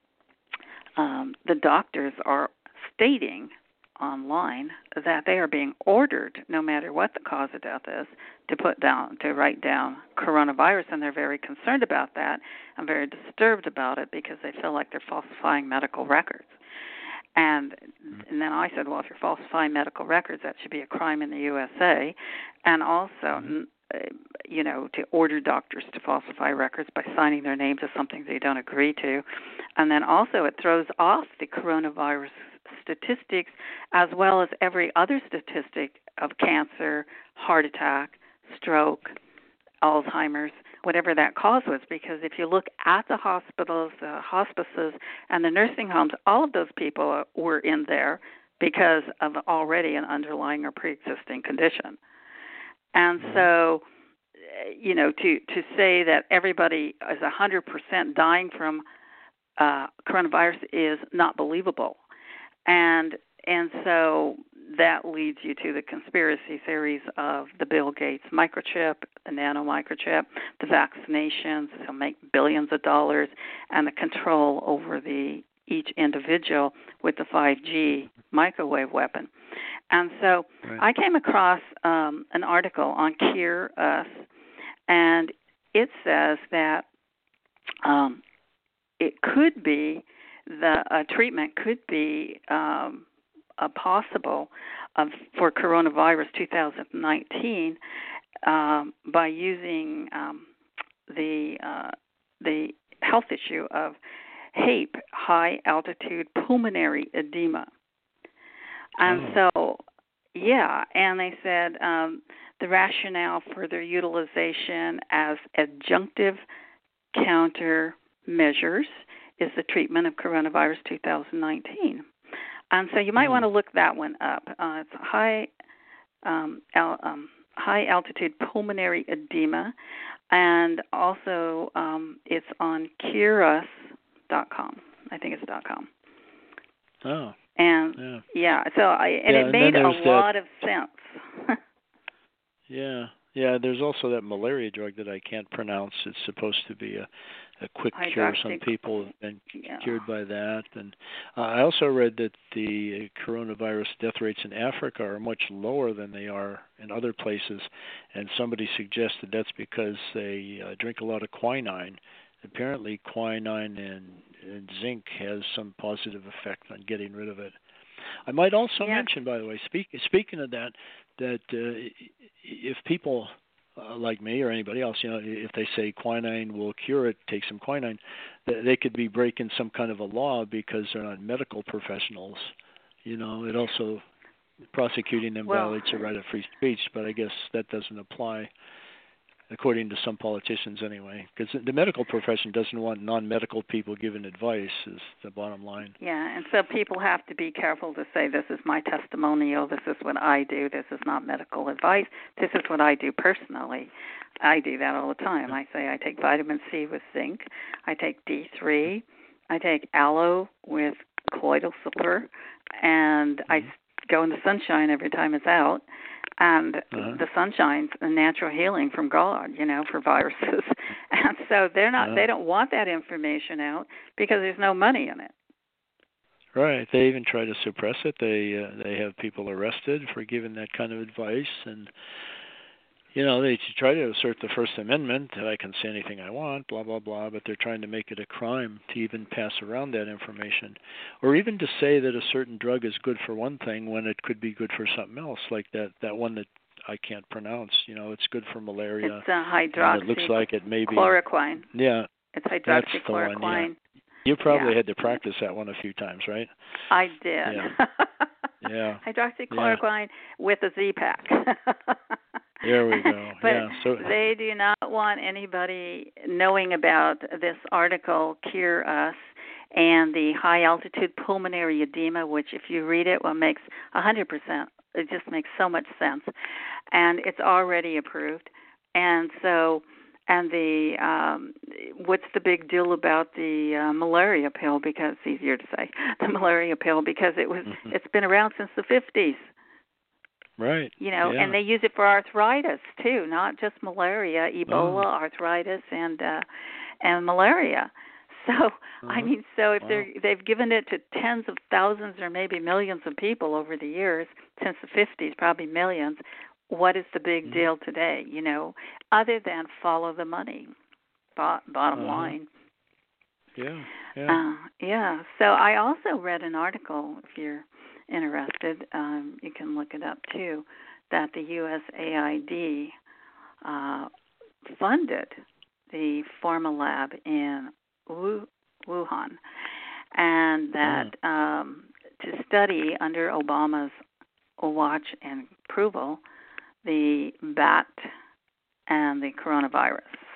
um, the doctors are stating online that they are being ordered, no matter what the cause of death is, to put down, to write down coronavirus, and they're very concerned about that and very disturbed about it because they feel like they're falsifying medical records. And and then I said, well, if you're falsifying medical records, that should be a crime in the U S A, and also, mm-hmm. you know, to order doctors to falsify records by signing their names as something they don't agree to, and then also it throws off the coronavirus statistics as well as every other statistic of cancer, heart attack, stroke, Alzheimer's, whatever that cause was, because if you look at the hospitals, the hospices, and the nursing homes, all of those people were in there because of already an underlying or pre-existing condition. And so, you know, to, to say that everybody is one hundred percent dying from uh, coronavirus is not believable. And and so that leads you to the conspiracy theories of the Bill Gates microchip, the nano microchip, the vaccinations, they'll make billions of dollars, and the control over the each individual with the five G microwave weapon. And so right. I came across um, an article on Cure Us, and it says that um, it could be the uh, treatment could be um, a possible uh, for coronavirus two thousand nineteen um, by using um, the uh, the health issue of HAPE, high altitude pulmonary edema. And oh. so, yeah, and they said um, the rationale for their utilization as adjunctive countermeasures is the treatment of coronavirus two thousand nineteen. And so you might mm. want to look that one up. Uh, it's high um, al- um, high altitude pulmonary edema, and also um, it's on cure us dot com. I think it's .com. Oh. And yeah, yeah so I and yeah, it made and a that, lot of sense. yeah, yeah. There's also that malaria drug that I can't pronounce. It's supposed to be a a quick cure. Some people have been yeah. cured by that. And uh, I also read that the coronavirus death rates in Africa are much lower than they are in other places. And somebody suggested that's because they uh, drink a lot of quinine. Apparently quinine and, and zinc has some positive effect on getting rid of it. I might also yeah. mention, by the way, speak, speaking of that, that uh, if people... Uh, like me or anybody else, you know, if they say quinine will cure it, take some quinine, they could be breaking some kind of a law because they're not medical professionals. You know, it also, prosecuting them well, violates the right of free speech, but I guess that doesn't apply, according to some politicians anyway, because the medical profession doesn't want non-medical people giving advice is the bottom line. Yeah, and so people have to be careful to say, this is my testimonial, this is what I do, this is not medical advice, this is what I do personally. I do that all the time. I say I take vitamin C with zinc, I take D three, I take aloe with colloidal silver, and mm-hmm. I go in the sunshine every time it's out. And uh-huh. the sunshine's a natural healing from God, you know, for viruses. And so they're not, uh-huh. they don't want that information out because there's no money in it. Right. They even try to suppress it. They uh, they have people arrested for giving that kind of advice, and you know they try to assert the First Amendment that I can say anything I want, blah blah blah. But they're trying to make it a crime to even pass around that information, or even to say that a certain drug is good for one thing when it could be good for something else, like that that one that I can't pronounce. You know, it's good for malaria. It's a hydroxy. It looks like it may be chloroquine. Yeah, it's hydroxychloroquine. One, yeah. You probably yeah. had to practice that one a few times, right? I did. Yeah. yeah. Hydroxychloroquine yeah. with a Z-Pak. There we go. But yeah. So they do not want anybody knowing about this article, Cure Us, and the high-altitude pulmonary edema, which if you read it, well, makes one hundred percent. It just makes so much sense. And it's already approved. And so... And the um, what's the big deal about the uh, malaria pill? Because it's easier to say the malaria pill because it was mm-hmm. it's been around since the fifties. Right. You know, yeah. and they use it for arthritis too, not just malaria, Ebola, oh. arthritis, and uh, and malaria. So uh-huh. I mean, so if wow. they're they've given it to tens of thousands or maybe millions of people over the years since the fifties, probably millions. What is the big mm-hmm. deal today, you know, other than follow the money, bo- bottom uh-huh. line. Yeah, yeah. Uh, yeah, so I also read an article, if you're interested, um, you can look it up too, that the U S A I D uh, funded the Pharma Lab in Wu- Wuhan, and that mm. um, to study under Obama's watch and approval, the bat and the coronavirus.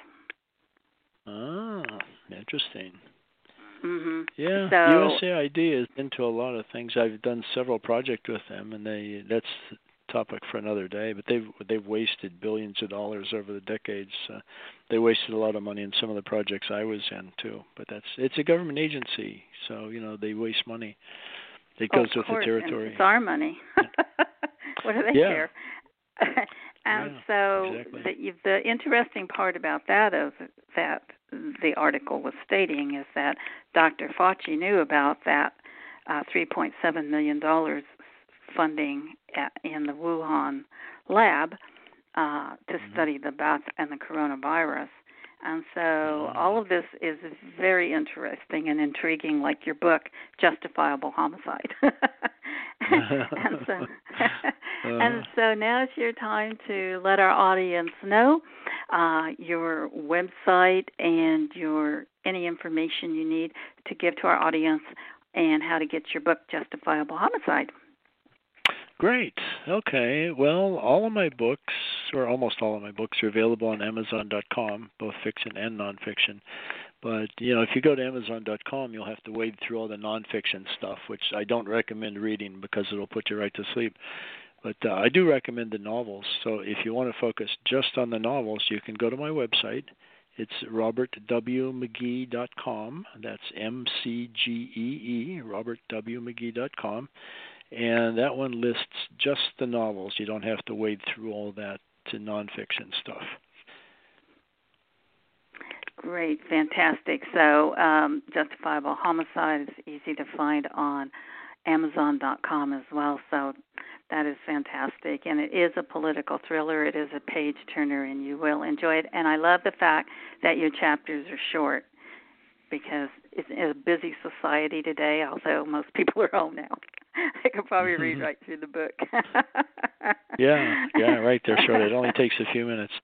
Ah, interesting. Mm-hmm. Yeah, so, U S A I D is into a lot of things. I've done several projects with them, and they that's a topic for another day. But they've they've wasted billions of dollars over the decades. Uh, they wasted a lot of money in some of the projects I was in too. But that's it's a government agency, so you know they waste money. It goes oh, with course, the territory. It's our money. What do they yeah. care? and yeah, so exactly. the, the interesting part about that is that the article was stating is that Doctor Fauci knew about that uh, three point seven million dollars funding at, in the Wuhan lab uh, to mm-hmm. study the bats and the coronavirus. And so mm-hmm. all of this is very interesting and intriguing, like your book, Justifiable Homicide. and so uh, and so now it's your time to let our audience know uh, your website and your any information you need to give to our audience and how to get your book, Justifiable Homicide. Great. Okay. Well, all of my books, or almost all of my books, are available on Amazon dot com, both fiction and nonfiction. But, you know, if you go to Amazon dot com, you'll have to wade through all the nonfiction stuff, which I don't recommend reading because it'll put you right to sleep. But uh, I do recommend the novels. So if you want to focus just on the novels, you can go to my website. It's robert w mcgee dot com. That's M C G E E, robert w mcgee dot com. And that one lists just the novels. You don't have to wade through all that to nonfiction stuff. Great, fantastic. So um, Justifiable Homicide is easy to find on Amazon dot com as well. So that is fantastic. And it is a political thriller. It is a page-turner, and you will enjoy it. And I love the fact that your chapters are short because it's a busy society today, although most people are home now. I could probably read right through the book. yeah, yeah, right. They're short. It only takes a few minutes.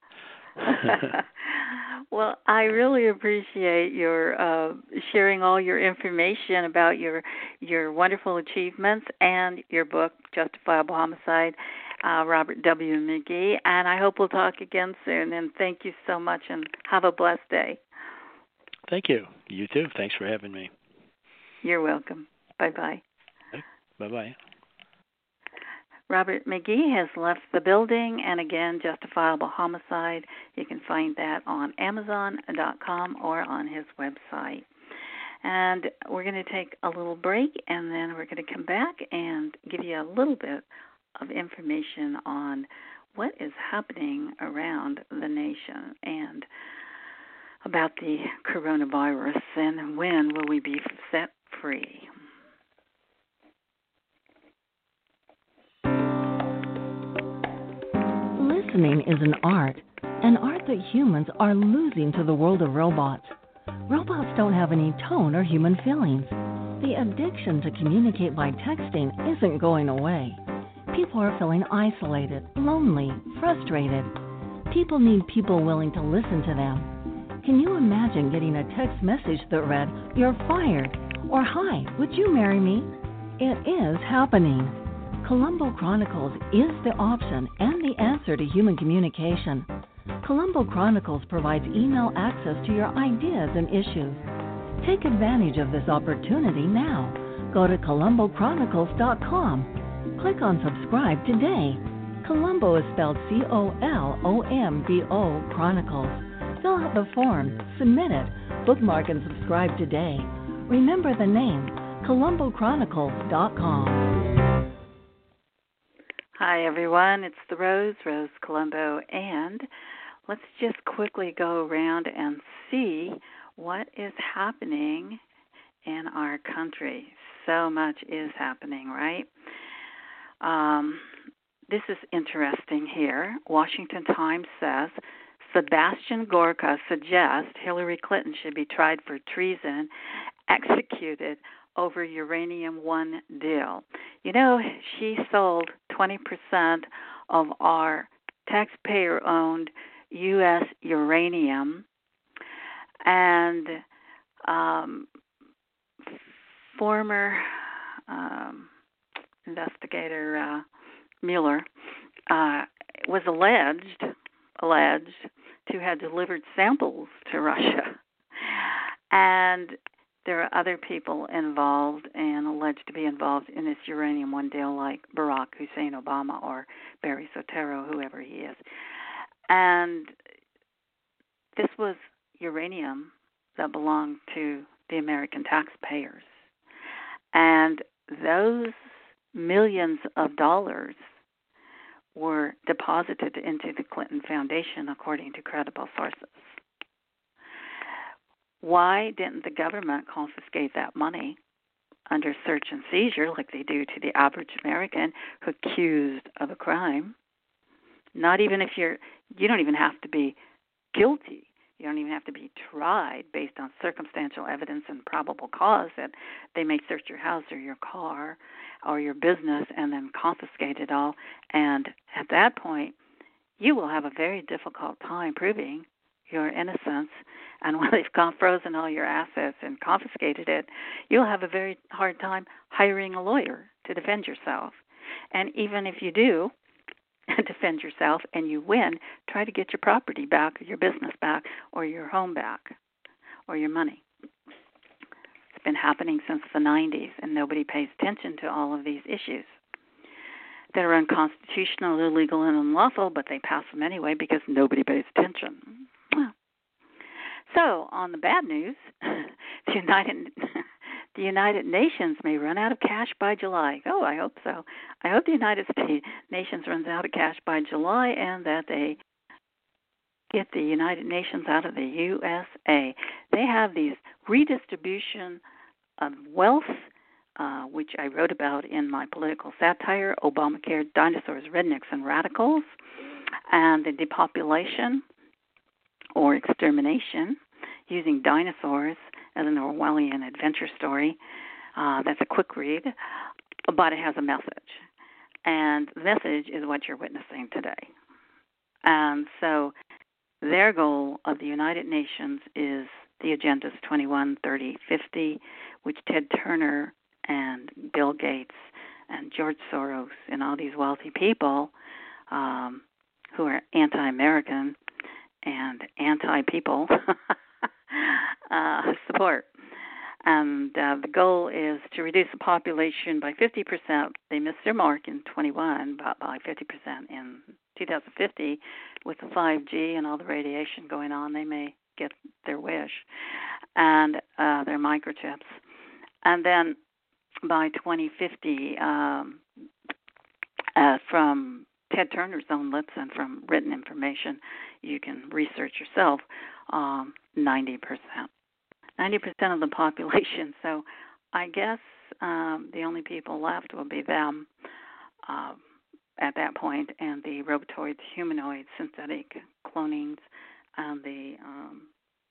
Well, I really appreciate your uh, sharing all your information about your your wonderful achievements and your book, Justifiable Homicide, uh, Robert W. McGee. And I hope we'll talk again soon. And thank you so much, and have a blessed day. Thank you. You too. Thanks for having me. You're welcome. Bye-bye. Bye-bye. Robert McGee has left the building, and again, Justifiable Homicide, you can find that on Amazon dot com or on his website. And we're going to take a little break, and then we're going to come back and give you a little bit of information on what is happening around the nation and about the coronavirus and when will we be set free. Listening is an art, an art that humans are losing to the world of robots. Robots don't have any tone or human feelings. The addiction to communicate by texting isn't going away. People are feeling isolated, lonely, frustrated. People need people willing to listen to them. Can you imagine getting a text message that read, "You're fired," or "Hi, would you marry me?" It is happening. Colombo Chronicles is the option and the answer to human communication. Colombo Chronicles provides email access to your ideas and issues. Take advantage of this opportunity now. Go to colombo chronicles dot com. Click on subscribe today. Colombo is spelled C O L O M B O Chronicles. Fill out the form, submit it, bookmark and subscribe today. Remember the name, colombo chronicles dot com. Hi, everyone. It's the Rose, Rose Colombo, and let's just quickly go around and see what is happening in our country. So much is happening, right? Um, this is interesting here. Washington Times says, Sebastian Gorka suggests Hillary Clinton should be tried for treason, executed over Uranium One deal. You know, she sold twenty percent of our taxpayer-owned U S uranium, and um, former um, investigator uh, Mueller uh, was alleged alleged to have delivered samples to Russia, and there are other people involved and alleged to be involved in this Uranium One deal, like Barack Hussein Obama or Barry Soetoro, whoever he is. And this was uranium that belonged to the American taxpayers. And those millions of dollars were deposited into the Clinton Foundation, according to credible sources. Why didn't the government confiscate that money under search and seizure like they do to the average American who's accused of a crime? Not even if you're, you don't even have to be guilty. You don't even have to be tried based on circumstantial evidence and probable cause that they may search your house or your car or your business and then confiscate it all. And at that point, you will have a very difficult time proving your innocence. And when they've gone frozen all your assets and confiscated it, you'll have a very hard time hiring a lawyer to defend yourself. And even if you do defend yourself and you win, try to get your property back or your business back or your home back or your money. It's been happening since the nineties, and nobody pays attention to all of these issues that are unconstitutional, illegal, and unlawful, but they pass them anyway because nobody pays attention. So, on the bad news, the United the United Nations may run out of cash by July. Oh, I hope so. I hope the United States Nations runs out of cash by July and that they get the United Nations out of the U S A. They have these redistribution of wealth, uh, which I wrote about in my political satire, Obamacare, Dinosaurs, Rednecks, and Radicals, and the depopulation or extermination using dinosaurs as an Orwellian adventure story. Uh, that's a quick read, but it has a message. And the message is what you're witnessing today. And so their goal of the United Nations is the Agendas twenty-one, thirty, fifty, which Ted Turner and Bill Gates and George Soros and all these wealthy people um, who are anti-American and anti-people uh, support. And uh, the goal is to reduce the population by fifty percent. They missed their mark in twenty-one, but by fifty percent in two thousand fifty. With the five G and all the radiation going on, they may get their wish, and uh, their microchips. And then by twenty fifty, um, uh, from Ted Turner's own lips and from written information, you can research yourself, um, ninety percent. ninety percent of the population. So I guess um, the only people left will be them uh, at that point, and the robotoids, humanoids, synthetic clonings, and the um,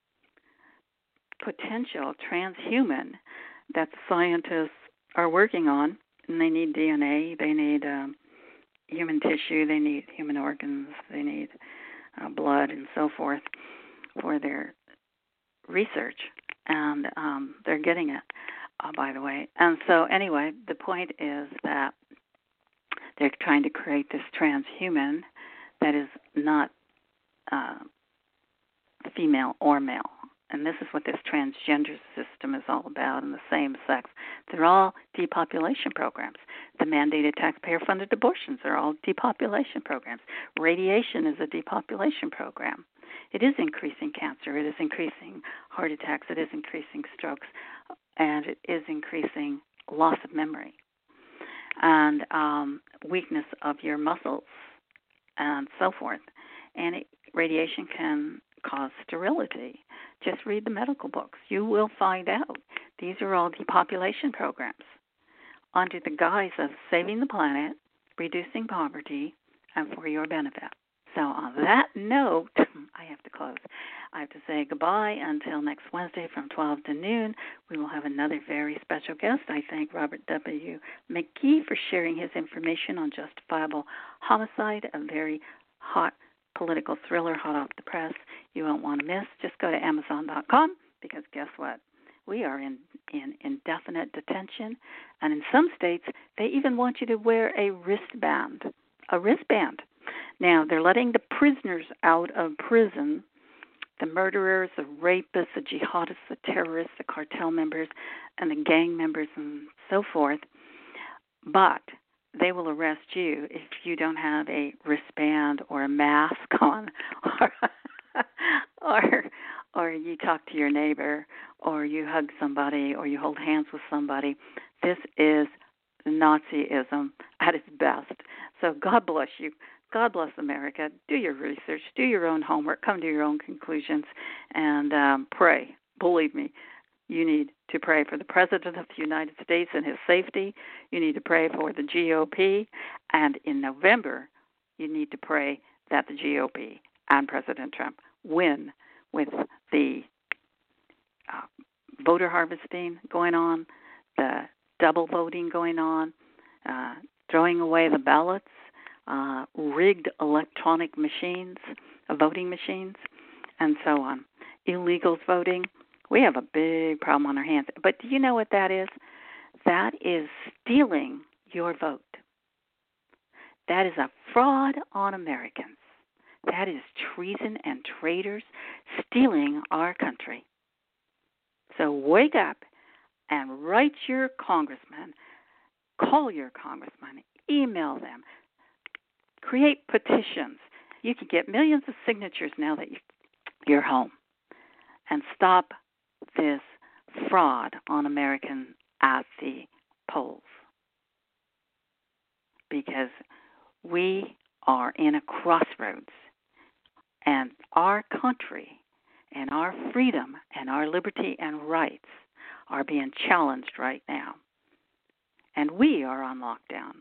potential transhuman that scientists are working on. And they need D N A, they need um, human tissue, they need human organs, they need uh, blood and so forth for their research. And um, they're getting it, uh, by the way. And so anyway, the point is that they're trying to create this transhuman that is not uh, female or male. And this is what this transgender system is all about, and the same sex. They're all depopulation programs. The mandated taxpayer-funded abortions are all depopulation programs. Radiation is a depopulation program. It is increasing cancer. It is increasing heart attacks. It is increasing strokes. And it is increasing loss of memory and um, weakness of your muscles and so forth. And it, radiation can cause sterility. Just read the medical books. You will find out. These are all depopulation programs under the guise of saving the planet, reducing poverty, and for your benefit. So on that note, I have to close. I have to say goodbye until next Wednesday from twelve to noon. We will have another very special guest. I thank Robert W. McGee for sharing his information on justifiable homicide, a very hot political thriller hot off the press you won't want to miss. Just go to Amazon dot com because guess what? We are in, in indefinite detention, and in some states, they even want you to wear a wristband, a wristband. Now, they're letting the prisoners out of prison, the murderers, the rapists, the jihadists, the terrorists, the cartel members, and the gang members and so forth, but they will arrest you if you don't have a wristband or a mask on, or or, or you talk to your neighbor, or you hug somebody, or you hold hands with somebody. This is Nazism at its best. So God bless you. God bless America. Do your research. Do your own homework. Come to your own conclusions, and um, pray. Believe me. You need to pray for the President of the United States and his safety. You need to pray for the G O P. And in November, you need to pray that the G O P and President Trump win with the uh, voter harvesting going on, the double voting going on, uh, throwing away the ballots, uh, rigged electronic machines, uh, voting machines, and so on. Illegals voting. We have a big problem on our hands. But do you know what that is? That is stealing your vote. That is a fraud on Americans. That is treason and traitors stealing our country. So wake up and write your congressman, call your congressman, email them, create petitions. You can get millions of signatures now that you're home, and stop this fraud on Americans at the polls, because we are in a crossroads, and our country and our freedom and our liberty and rights are being challenged right now, and we are on lockdown.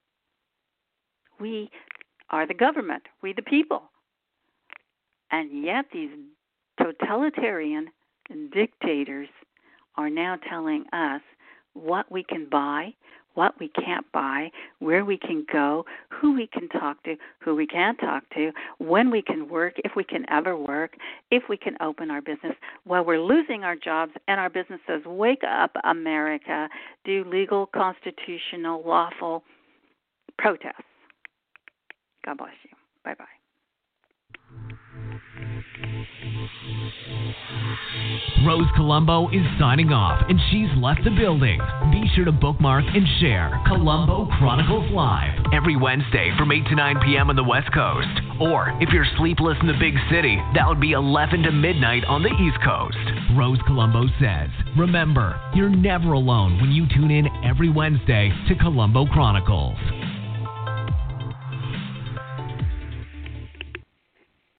We are the government, we the people, and yet these totalitarian dictators are now telling us what we can buy, what we can't buy, where we can go, who we can talk to, who we can't talk to, when we can work, if we can ever work, if we can open our business. Well, we're losing our jobs and our businesses. Wake up, America. Do legal, constitutional, lawful protests. God bless you. Bye-bye. Rose Colombo is signing off, and she's left the building. Be sure to bookmark and share Colombo Chronicles Live every Wednesday from eight to nine p.m. on the West Coast. Or if you're sleepless in the big city, that would be eleven to midnight on the East Coast. Rose Colombo says, remember, you're never alone when you tune in every Wednesday to Colombo Chronicles.